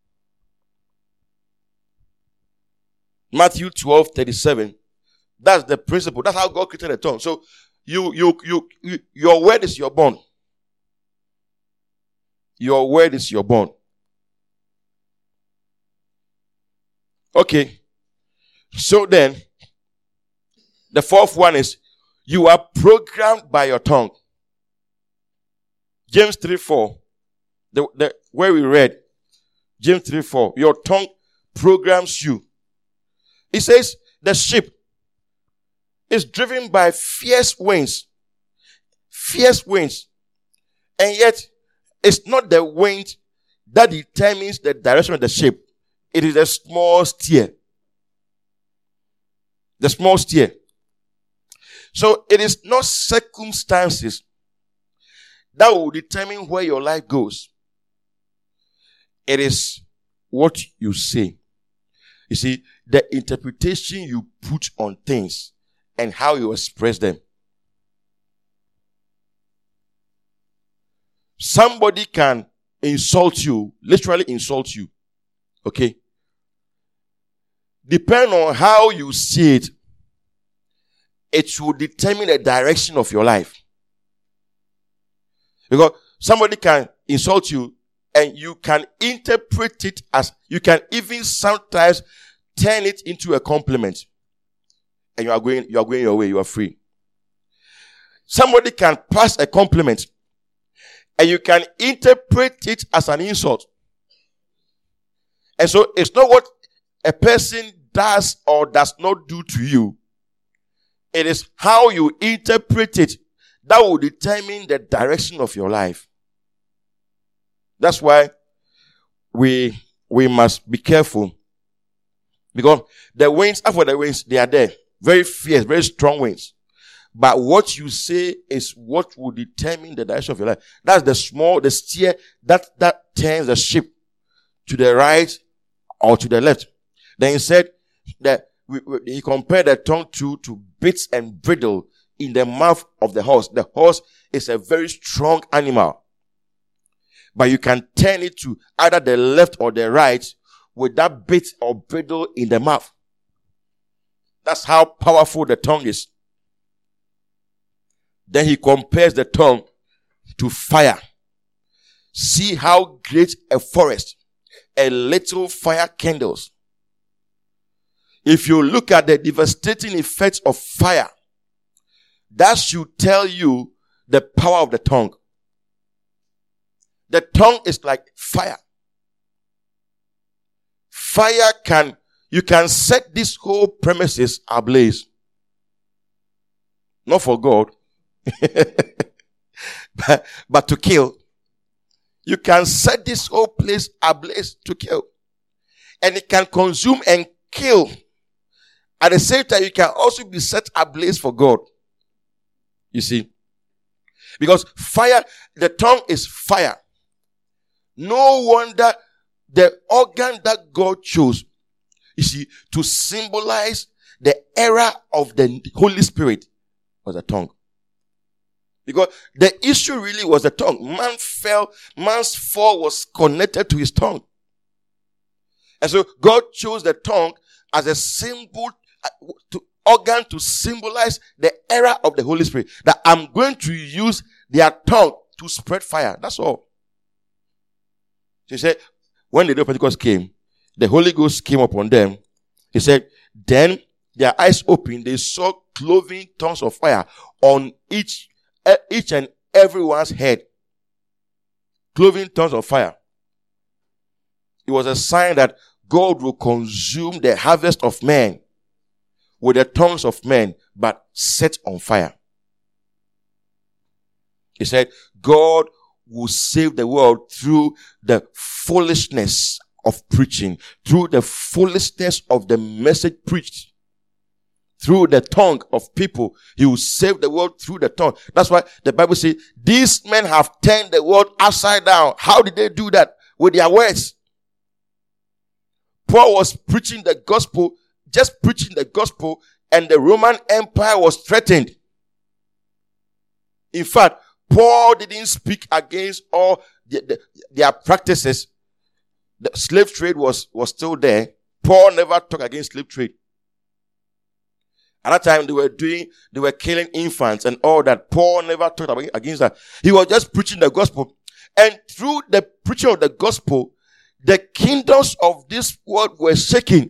Matthew 12:37. That's the principle. That's how God created the tongue. So your word is your bond. Your word is your bond. Okay. So then, the fourth one is, you are programmed by your tongue. James 3:4. Where we read, James 3:4. Your tongue programs you. It says, the ship is driven by fierce winds. Fierce winds. And yet, it's not the wind that determines the direction of the ship. It is a small steer. The small steer. So it is not circumstances that will determine where your life goes. It is what you say. You see, the interpretation you put on things and how you express them. Somebody can insult you, literally insult you. Okay? Depending on how you see it, it will determine the direction of your life. Because somebody can insult you and you can interpret it as, you can even sometimes turn it into a compliment. And you are going your way, you are free. Somebody can pass a compliment and you can interpret it as an insult. And so it's not what a person does or does not do to you. It is how you interpret it that will determine the direction of your life. That's why we must be careful. Because the winds, after the winds, they are there. Very fierce, very strong winds. But what you say is what will determine the direction of your life. That's the steer that turns the ship to the right or to the left. Then he said that he compared the tongue to bits and bridle in the mouth of the horse. The horse is a very strong animal. But you can turn it to either the left or the right with that bit or bridle in the mouth. That's how powerful the tongue is. Then he compares the tongue to fire. See how great a forest a little fire kindles. If you look at the devastating effects of fire, that should tell you the power of the tongue. The tongue is like fire. You can set this whole premises ablaze. Not for God, but to kill. You can set this whole place ablaze to kill. And it can consume and kill. At the same time, you can also be set ablaze for God. You see? Because fire, the tongue is fire. No wonder the organ that God chose, you see, to symbolize the era of the Holy Spirit was the tongue. Because the issue really was the tongue. Man's fall was connected to his tongue. And so God chose the tongue as a symbol, organ to symbolize the era of the Holy Spirit. That I'm going to use their tongue to spread fire. That's all. He said, when the day of Pentecost came, the Holy Ghost came upon them. He said, then their eyes opened, they saw cloven tongues of fire on each and everyone's head. Cloven tongues of fire. It was a sign that God will consume the harvest of men with the tongues of men, but set on fire. He said, God will save the world through the foolishness of preaching, through the foolishness of the message preached. Through the tongue of people, he will save the world through the tongue. That's why the Bible says, these men have turned the world upside down. How did they do that? With their words. Paul was preaching the gospel, just preaching the gospel, and the Roman Empire was threatened. In fact, Paul didn't speak against all their practices. The slave trade was still there. Paul never talked against slave trade. At that time, they were killing infants and all that. Paul never talked against that. He was just preaching the gospel. And through the preaching of the gospel, the kingdoms of this world were shaking.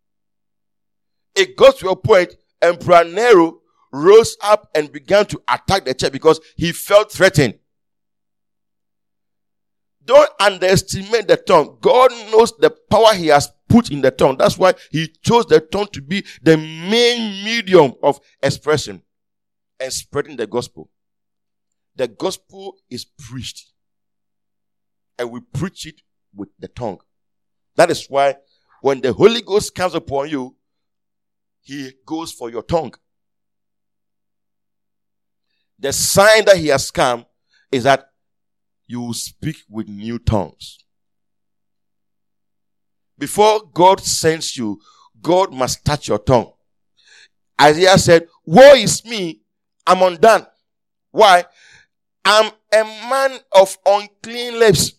It got to a point, Emperor Nero rose up and began to attack the church because he felt threatened. Don't underestimate the tongue. God knows the power he has put in the tongue. That's why he chose the tongue to be the main medium of expression and spreading the gospel. The gospel is preached, and we preach it with the tongue. That is why when the Holy Ghost comes upon you, he goes for your tongue. The sign that he has come is that you will speak with new tongues. Before God sends you, God must touch your tongue. Isaiah said, woe is me, I'm undone. Why? I'm a man of unclean lips.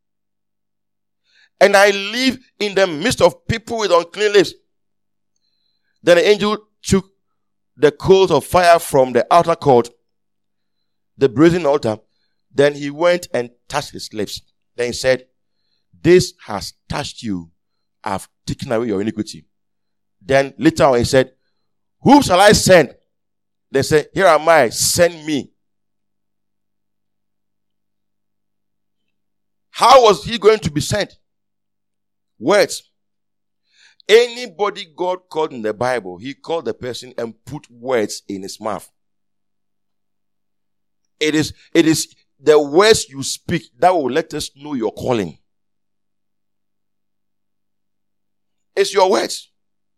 And I live in the midst of people with unclean lips. Then the angel took the coals of fire from the outer court, the brazen altar. Then he went and touched his lips. Then he said, this has touched you. I've taken away your iniquity. Then later on he said, whom shall I send? They said, here am I, send me. How was he going to be sent? Words. Anybody God called in the Bible, he called the person and put words in his mouth. It is the words you speak that will let us know your calling. It's your words.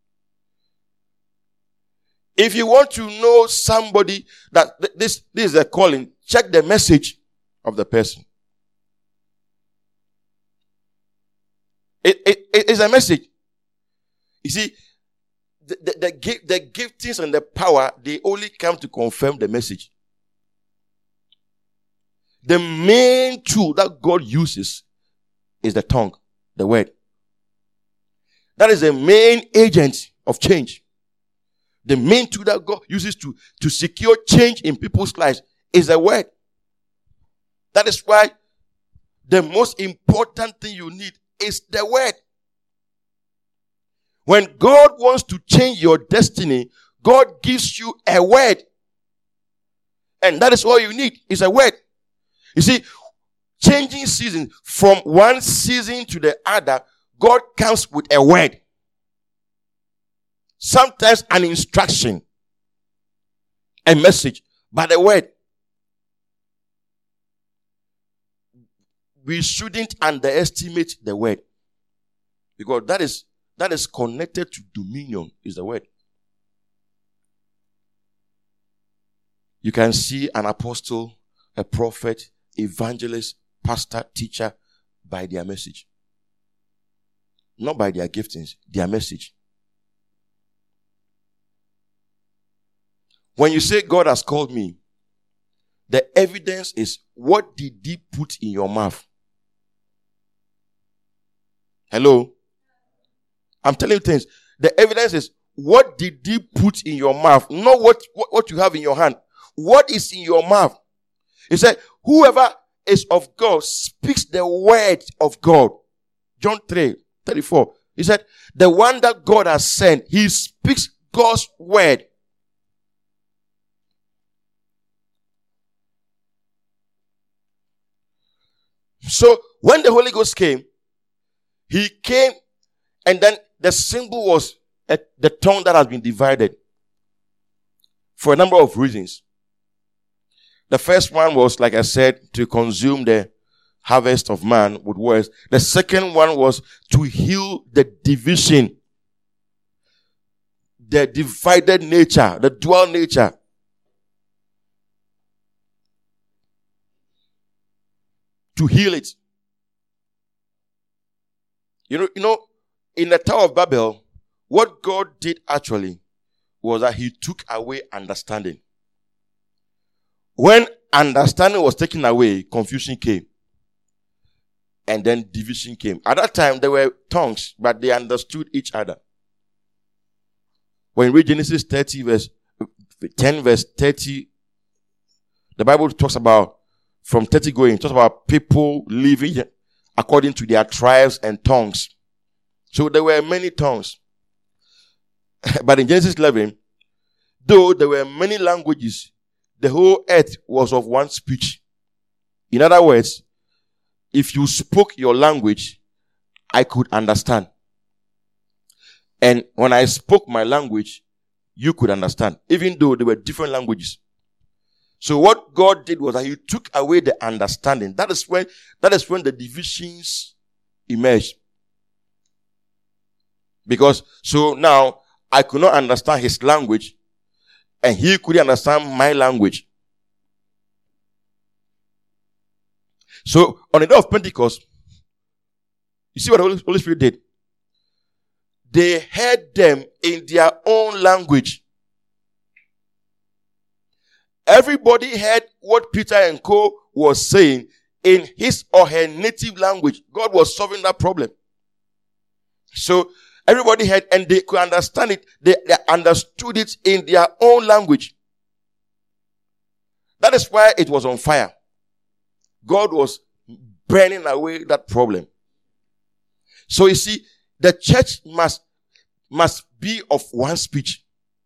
If you want to know somebody that this is a calling, check the message of the person. It is a message. You see, the giftings and the power, they only come to confirm the message. The main tool that God uses is the tongue, the word. That is the main agent of change. The main tool that God uses to secure change in people's lives is the word. That is why the most important thing you need is the word. When God wants to change your destiny, God gives you a word. And that is all you need, is a word. You see, changing seasons from one season to the other, God comes with a word. Sometimes an instruction, a message, but a word. We shouldn't underestimate the word, because that is connected to dominion, is the word. You can see an apostle, a prophet, evangelist, pastor, teacher by their message. Not by their giftings, their message. When you say God has called me, the evidence is, what did he put in your mouth? Hello? I'm telling you things. The evidence is, what did he put in your mouth? Not what you have in your hand. What is in your mouth? He said, whoever is of God speaks the word of God. John 3:34. He said, the one that God has sent, he speaks God's word. So when the Holy Ghost came, he came, and then the symbol was the tongue that has been divided for a number of reasons. The first one was, like I said, to consume the harvest of man with words. The second one was to heal the division, the divided nature, the dual nature. To heal it. You know, in the Tower of Babel, what God did actually was that he took away understanding. When understanding was taken away, confusion came. And then division came. At that time, there were tongues, but they understood each other. When we read Genesis 10 verse 30, the Bible talks about, from 30 going, it talks about people living according to their tribes and tongues. So there were many tongues. But in Genesis 11, though there were many languages, the whole earth was of one speech. In other words, if you spoke your language, I could understand. And when I spoke my language, you could understand, even though there were different languages. So what God did was that he took away the understanding. That is when the divisions emerged. Because so now I could not understand his language, and he couldn't understand my language. So on the day of Pentecost, you see what the Holy Spirit did? They heard them in their own language. Everybody heard what Peter and Co. was saying in his or her native language. God was solving that problem. So everybody heard, and they could understand it. They understood it in their own language. That is why it was on fire. God was burning away that problem. So you see, the church must be of one speech.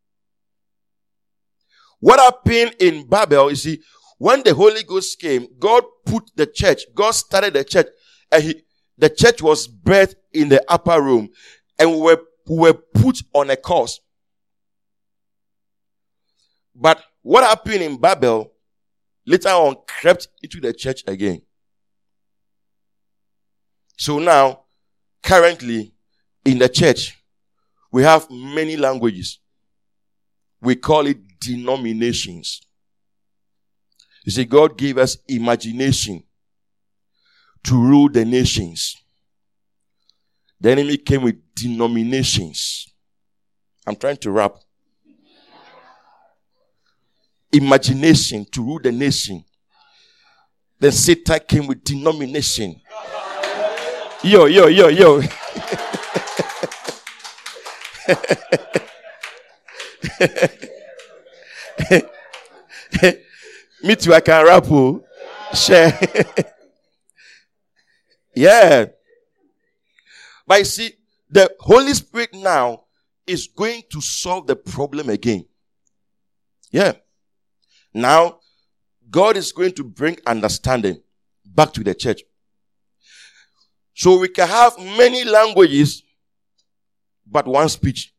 What happened in Babel, you see, when the Holy Ghost came, God put the church, God started the church, and the church was birthed in the upper room, and we were put on a course. But what happened in Babel later on crept into the church again. So now, currently, in the church, we have many languages. We call it denominations. You see, God gave us imagination to rule the nations. The enemy came with denominations. I'm trying to wrap. Imagination to rule the nation. Then Satan came with denomination. Yo. Me too, I can rap. Oh. Share. Yeah. But you see, the Holy Spirit now is going to solve the problem again. Yeah. Now, God is going to bring understanding back to the church. So we can have many languages, but one speech.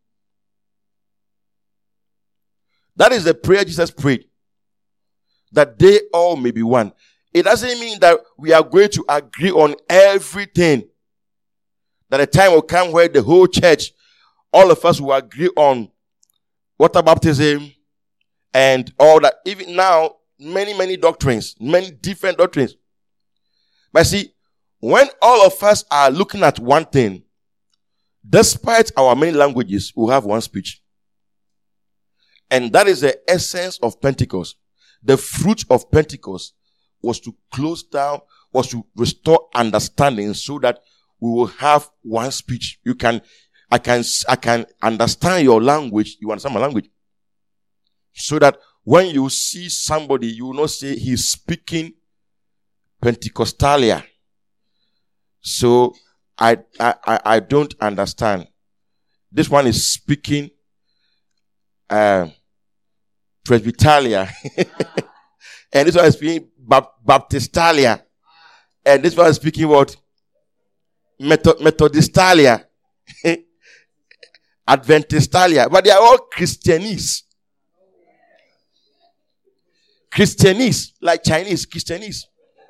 That is the prayer Jesus prayed. That they all may be one. It doesn't mean that we are going to agree on everything. That a time will come where the whole church, all of us will agree on water baptism and all that. Even now, many doctrines, many different doctrines. But see, when all of us are looking at one thing, despite our many languages, we'll have one speech. And that is the essence of Pentecost. The fruit of Pentecost was to close down, was to restore understanding so that we will have one speech. I can understand your language, you understand my language. So that when you see somebody, you will not say he's speaking Pentecostalia. So I don't understand. This one is speaking Presbytalia. And this one is speaking Baptistalia. And this one is speaking what? Methodistalia. Adventistalia. But they are all Christianese. Christianese, like Chinese, Christianese.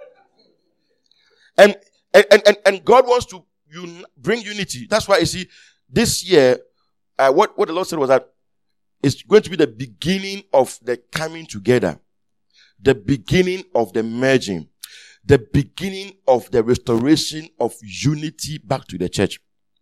And God wants to bring unity. That's why you see, this year, what the Lord said was that it's going to be the beginning of the coming together. The beginning of the merging. The beginning of the restoration of unity back to the church.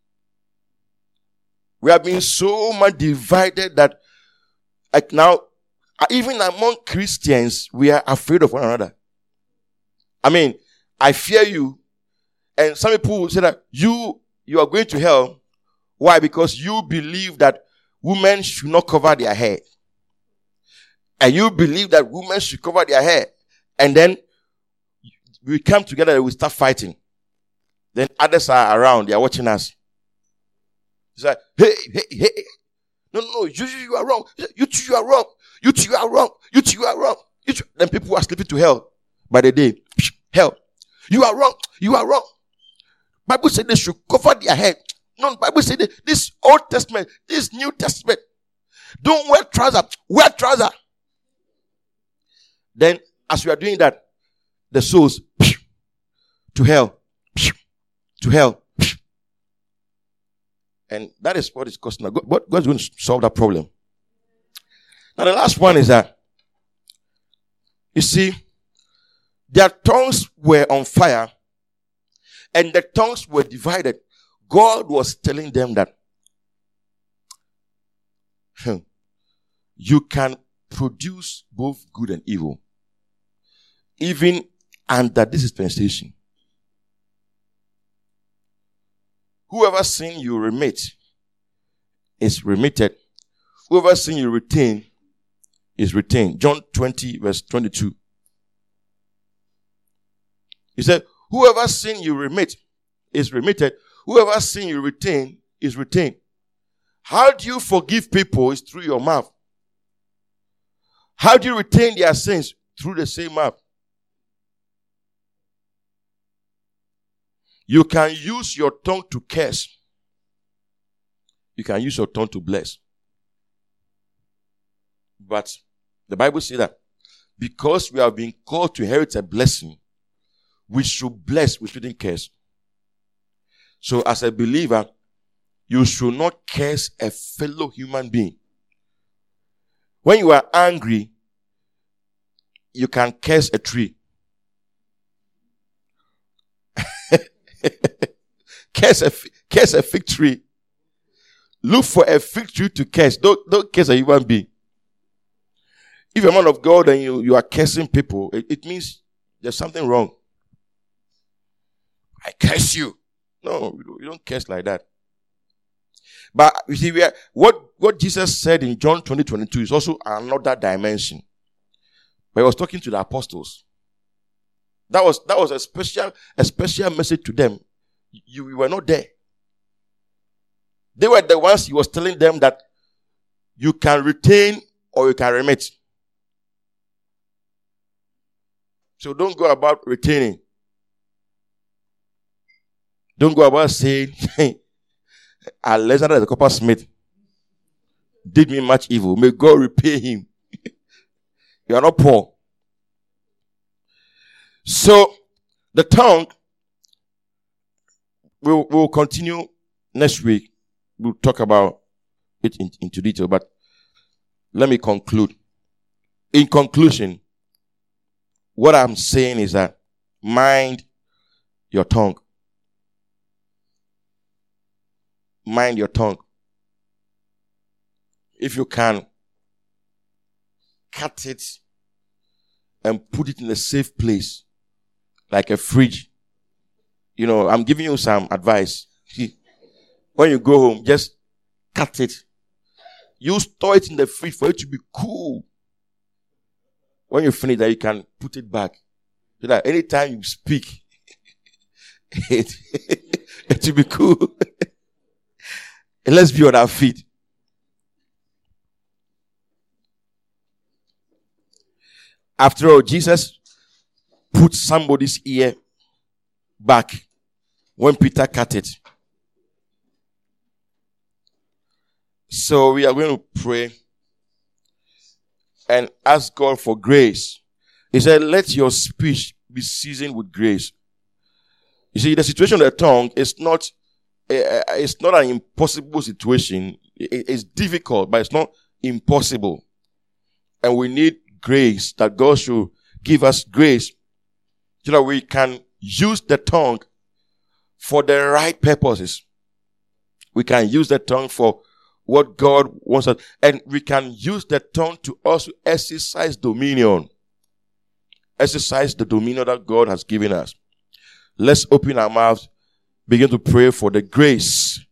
We have been so much divided that like now, even among Christians, we are afraid of one another. I mean, I fear you. And some people will say that you are going to hell. Why? Because you believe that women should not cover their hair. And you believe that women should cover their hair. And then we come together and we start fighting. Then others are around. They are watching us. It's like, hey. No, you are wrong. You two are wrong. You two are wrong. You two are wrong. Then people are slipping to hell by the day. Hell. You are wrong. You are wrong. Bible said they should cover their head. No, Bible said this Old Testament, this New Testament. Don't wear trouser. Wear trouser. Then, as we are doing that, the souls to hell. To hell. And that is what is costing. God's going to solve that problem. Now, the last one is that, you see, their tongues were on fire and the tongues were divided. God was telling them that you can produce both good and evil, even under this dispensation. Whoever sin you remit is remitted. Whoever sin you retain is retained. John 20 verse 22. He said, whoever sin you remit is remitted. Whoever sin you retain is retained. How do you forgive people? Is through your mouth. How do you retain their sins? Through the same mouth. You can use your tongue to curse. You can use your tongue to bless. But the Bible says that because we have been called to inherit a blessing, we should bless, we shouldn't curse. So as a believer, you should not curse a fellow human being. When you are angry, you can curse a tree. Curse a fig tree. Look for a fig tree to curse. Don't curse a human being. If you're a man of God and you are cursing people, it means there's something wrong. I curse you. No, you don't curse like that. But you see, what what Jesus said in John 20:22 is also another dimension. But he was talking to the apostles. That was a special message to them. You were not there. They were the ones he was telling them that you can retain or you can remit. So don't go about retaining. Don't go about saying, Alexander the coppersmith did me much evil. May God repay him. You are not poor. So the tongue, we'll continue next week. We'll talk about it into detail, but let me conclude. In conclusion, what I'm saying is that mind your tongue. Mind your tongue. If you can, cut it and put it in a safe place, like a fridge. You know, I'm giving you some advice. When you go home, just cut it. You store it in the fridge for it to be cool. When you finish that, you can put it back. So that anytime you speak, it will be cool. And let's be on our feet. After all, Jesus put somebody's ear back when Peter cut it. So we are going to pray and ask God for grace. He said, let your speech be seasoned with grace. You see, the situation of the tongue is not an impossible situation. It's difficult, but it's not impossible. And we need grace, that God should give us grace so that we can use the tongue for the right purposes. We can use the tongue for what God wants us, and we can use the tongue to also exercise dominion. Exercise the dominion that God has given us. Let's open our mouths, begin to pray for the grace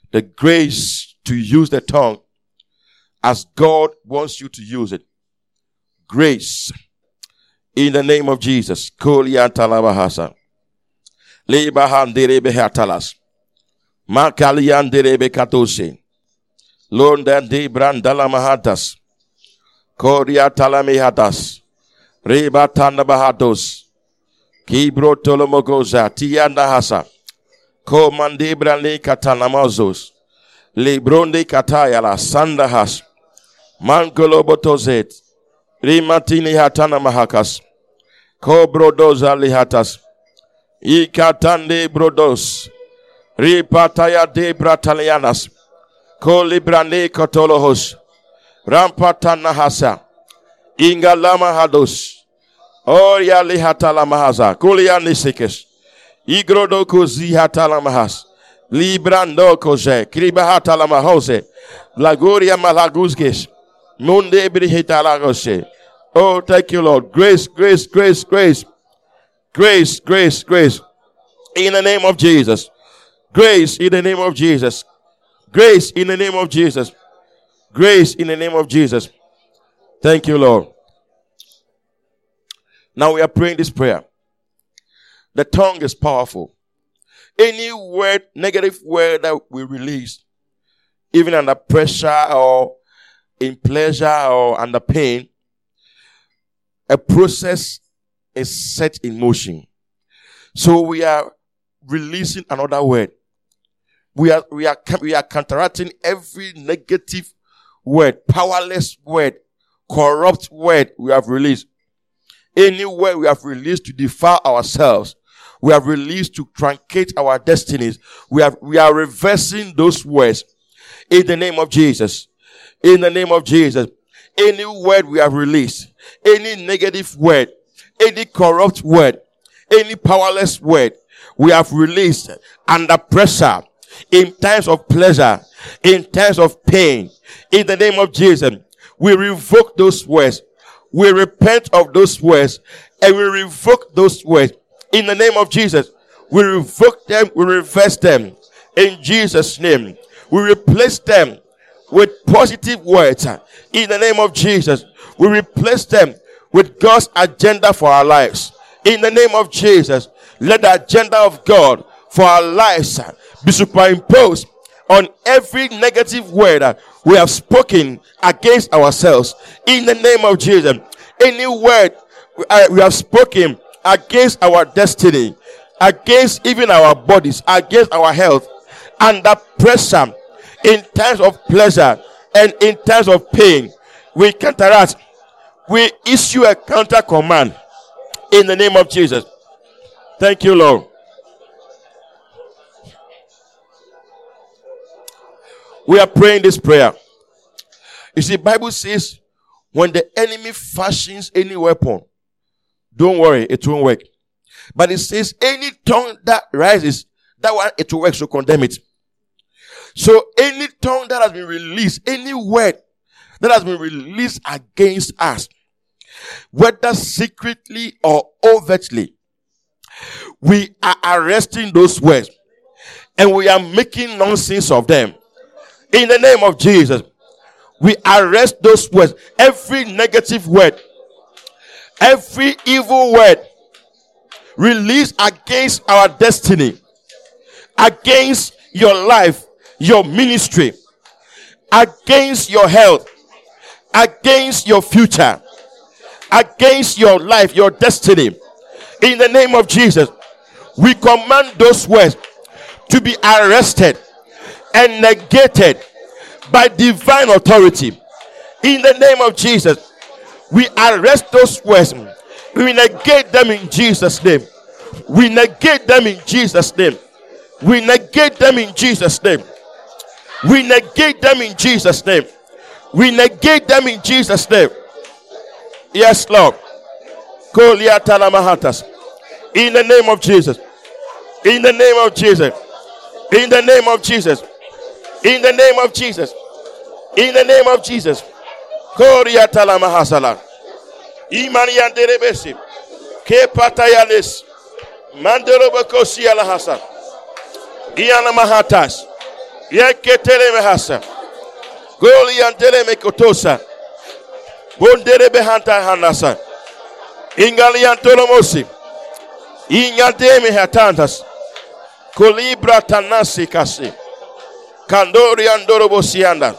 to use the tongue as God wants you to use it. Grace. In the name of Jesus. Kolia talabahasa. Lebahanderebe hatalas. Makalianderebe katose. Londa de brandala mahatas. Koria talamehatas. Reba tandabahatos. Kibro tolomogoza. Tianda hasa. Ko mande brande katanamazos. Lebronde katayala sandahas. Mangolobotozet. Rimatini hatana mahakas. Ko brodoza lihatas. Ikatande brodos. Ripataya de bratalianas. Ko librande kotolohos. Rampatana hasa. Ingalama hados. Oria lihatala mahaza. Kuliani sikes. Igrodo kozi hatala mahas. Librando koze. Kribahatala mahose. Laguria malaguzges. Munde brihitalagose. Oh, thank you, Lord. Grace, grace, grace, grace. Grace, grace, grace. In the name of Jesus. Grace in the name of Jesus. Grace in the name of Jesus. Grace in the name of Jesus. Thank you, Lord. Now we are praying this prayer. The tongue is powerful. Any word, negative word that we release, even under pressure or in pleasure or under pain, a process is set in motion. So we are releasing another word. We are counteracting every negative word, powerless word, corrupt word we have released. Any word we have released to defile ourselves, we have released to truncate our destinies. We are reversing those words in the name of Jesus. In the name of Jesus. Any word we have released, any negative word, any corrupt word, any powerless word we have released under pressure, in times of pleasure, in times of pain, in the name of Jesus, we revoke those words. We repent of those words and we revoke those words. In the name of Jesus, we revoke them, we reverse them. In Jesus' name, we replace them with positive words. In the name of Jesus, we replace them with God's agenda for our lives. In the name of Jesus, let the agenda of God for our lives be superimposed on every negative word we have spoken against ourselves. In the name of Jesus, any word we have spoken against our destiny, against even our bodies, against our health, under pressure, in times of pleasure and in times of pain, we counteract. We issue a counter command in the name of Jesus. Thank you, Lord. We are praying this prayer. You see, Bible says, when the enemy fashions any weapon, don't worry, it won't work. But it says, any tongue that rises, that one, it will work, so condemn it. So any tongue that has been released, any word that has been released against us, whether secretly or overtly, we are arresting those words and we are making nonsense of them. In the name of Jesus, we arrest those words. Every negative word, every evil word released against our destiny, against your life, your ministry, against your health, against your future, against your life, your destiny. In the name of Jesus, we command those words to be arrested and negated by divine authority. In the name of Jesus, we arrest those words. We negate them in Jesus' name. We negate them in Jesus' name. We negate them in Jesus' name. We negate them in Jesus' name. We negate them in Jesus' name. Yes, Lord. In the name of Jesus. In the name of Jesus. In the name of Jesus. In the name of Jesus. In the name of Jesus. Koriatala mahasala. Imanian derebesi. Ke patayalis. Manderobakosi alahasa. Iana mahatas. Yeketere mehasa. Golian telemekotosa. Bondere behanta hanasa. Ingalian tolomosi. Ingademe hatantas. Kolibra tanasi kasi. Kandori andorobosianda.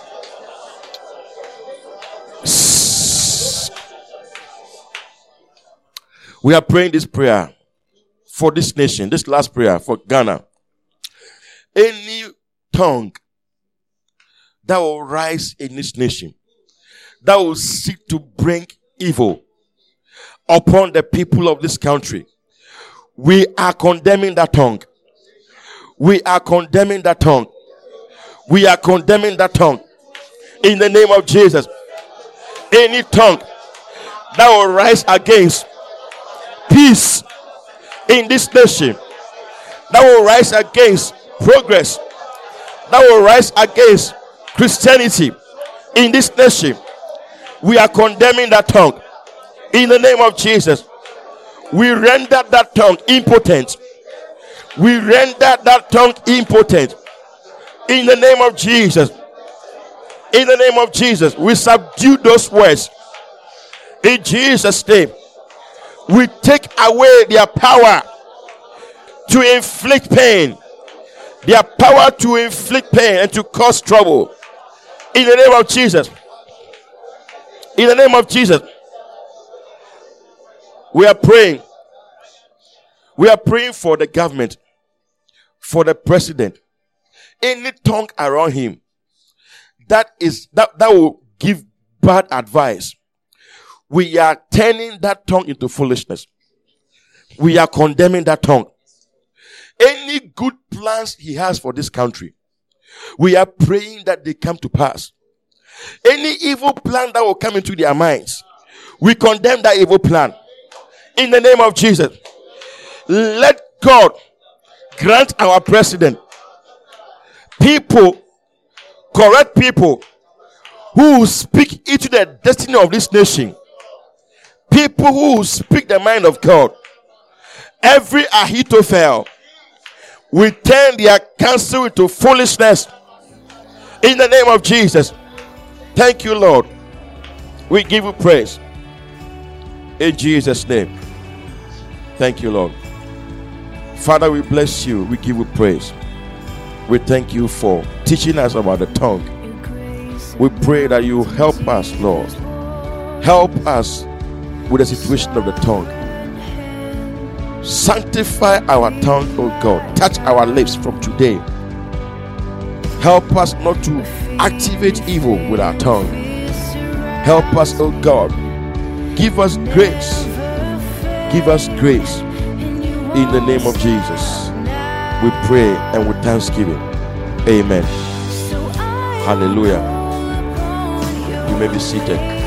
We are praying this prayer for this nation. This last prayer for Ghana. Any tongue that will rise in this nation, that will seek to bring evil upon the people of this country, we are condemning that tongue. We are condemning that tongue. We are condemning that tongue. In the name of Jesus. Any tongue that will rise against peace in this nation, that will rise against progress, that will rise against Christianity in this nation, we are condemning that tongue. In the name of Jesus, we render that tongue impotent. We render that tongue impotent. In the name of Jesus. In the name of Jesus, we subdue those words. In Jesus' name, we take away their power to inflict pain. Their power to inflict pain and to cause trouble. In the name of Jesus. In the name of Jesus. We are praying. We are praying for the government, for the president. Any tongue around him that will give bad advice, we are turning that tongue into foolishness. We are condemning that tongue. Any good plans he has for this country, we are praying that they come to pass. Any evil plan that will come into their minds, we condemn that evil plan. In the name of Jesus, let God grant our president people, correct people who will speak into the destiny of this nation. People who will speak the mind of God. Every Ahithophel, we turn their counsel into foolishness. In the name of Jesus. Thank you, Lord. We give you praise. In Jesus' name. Thank you, Lord. Father, we bless you. We give you praise. We thank you for teaching us about the tongue. We pray that you help us, Lord. Help us with the situation of the tongue. Sanctify our tongue, oh God. Touch our lips from today. Help us not to activate evil with our tongue. Help us, oh God. Give us grace. Give us grace. In the name of Jesus, we pray and with thanksgiving. Amen. Hallelujah. You may be seated.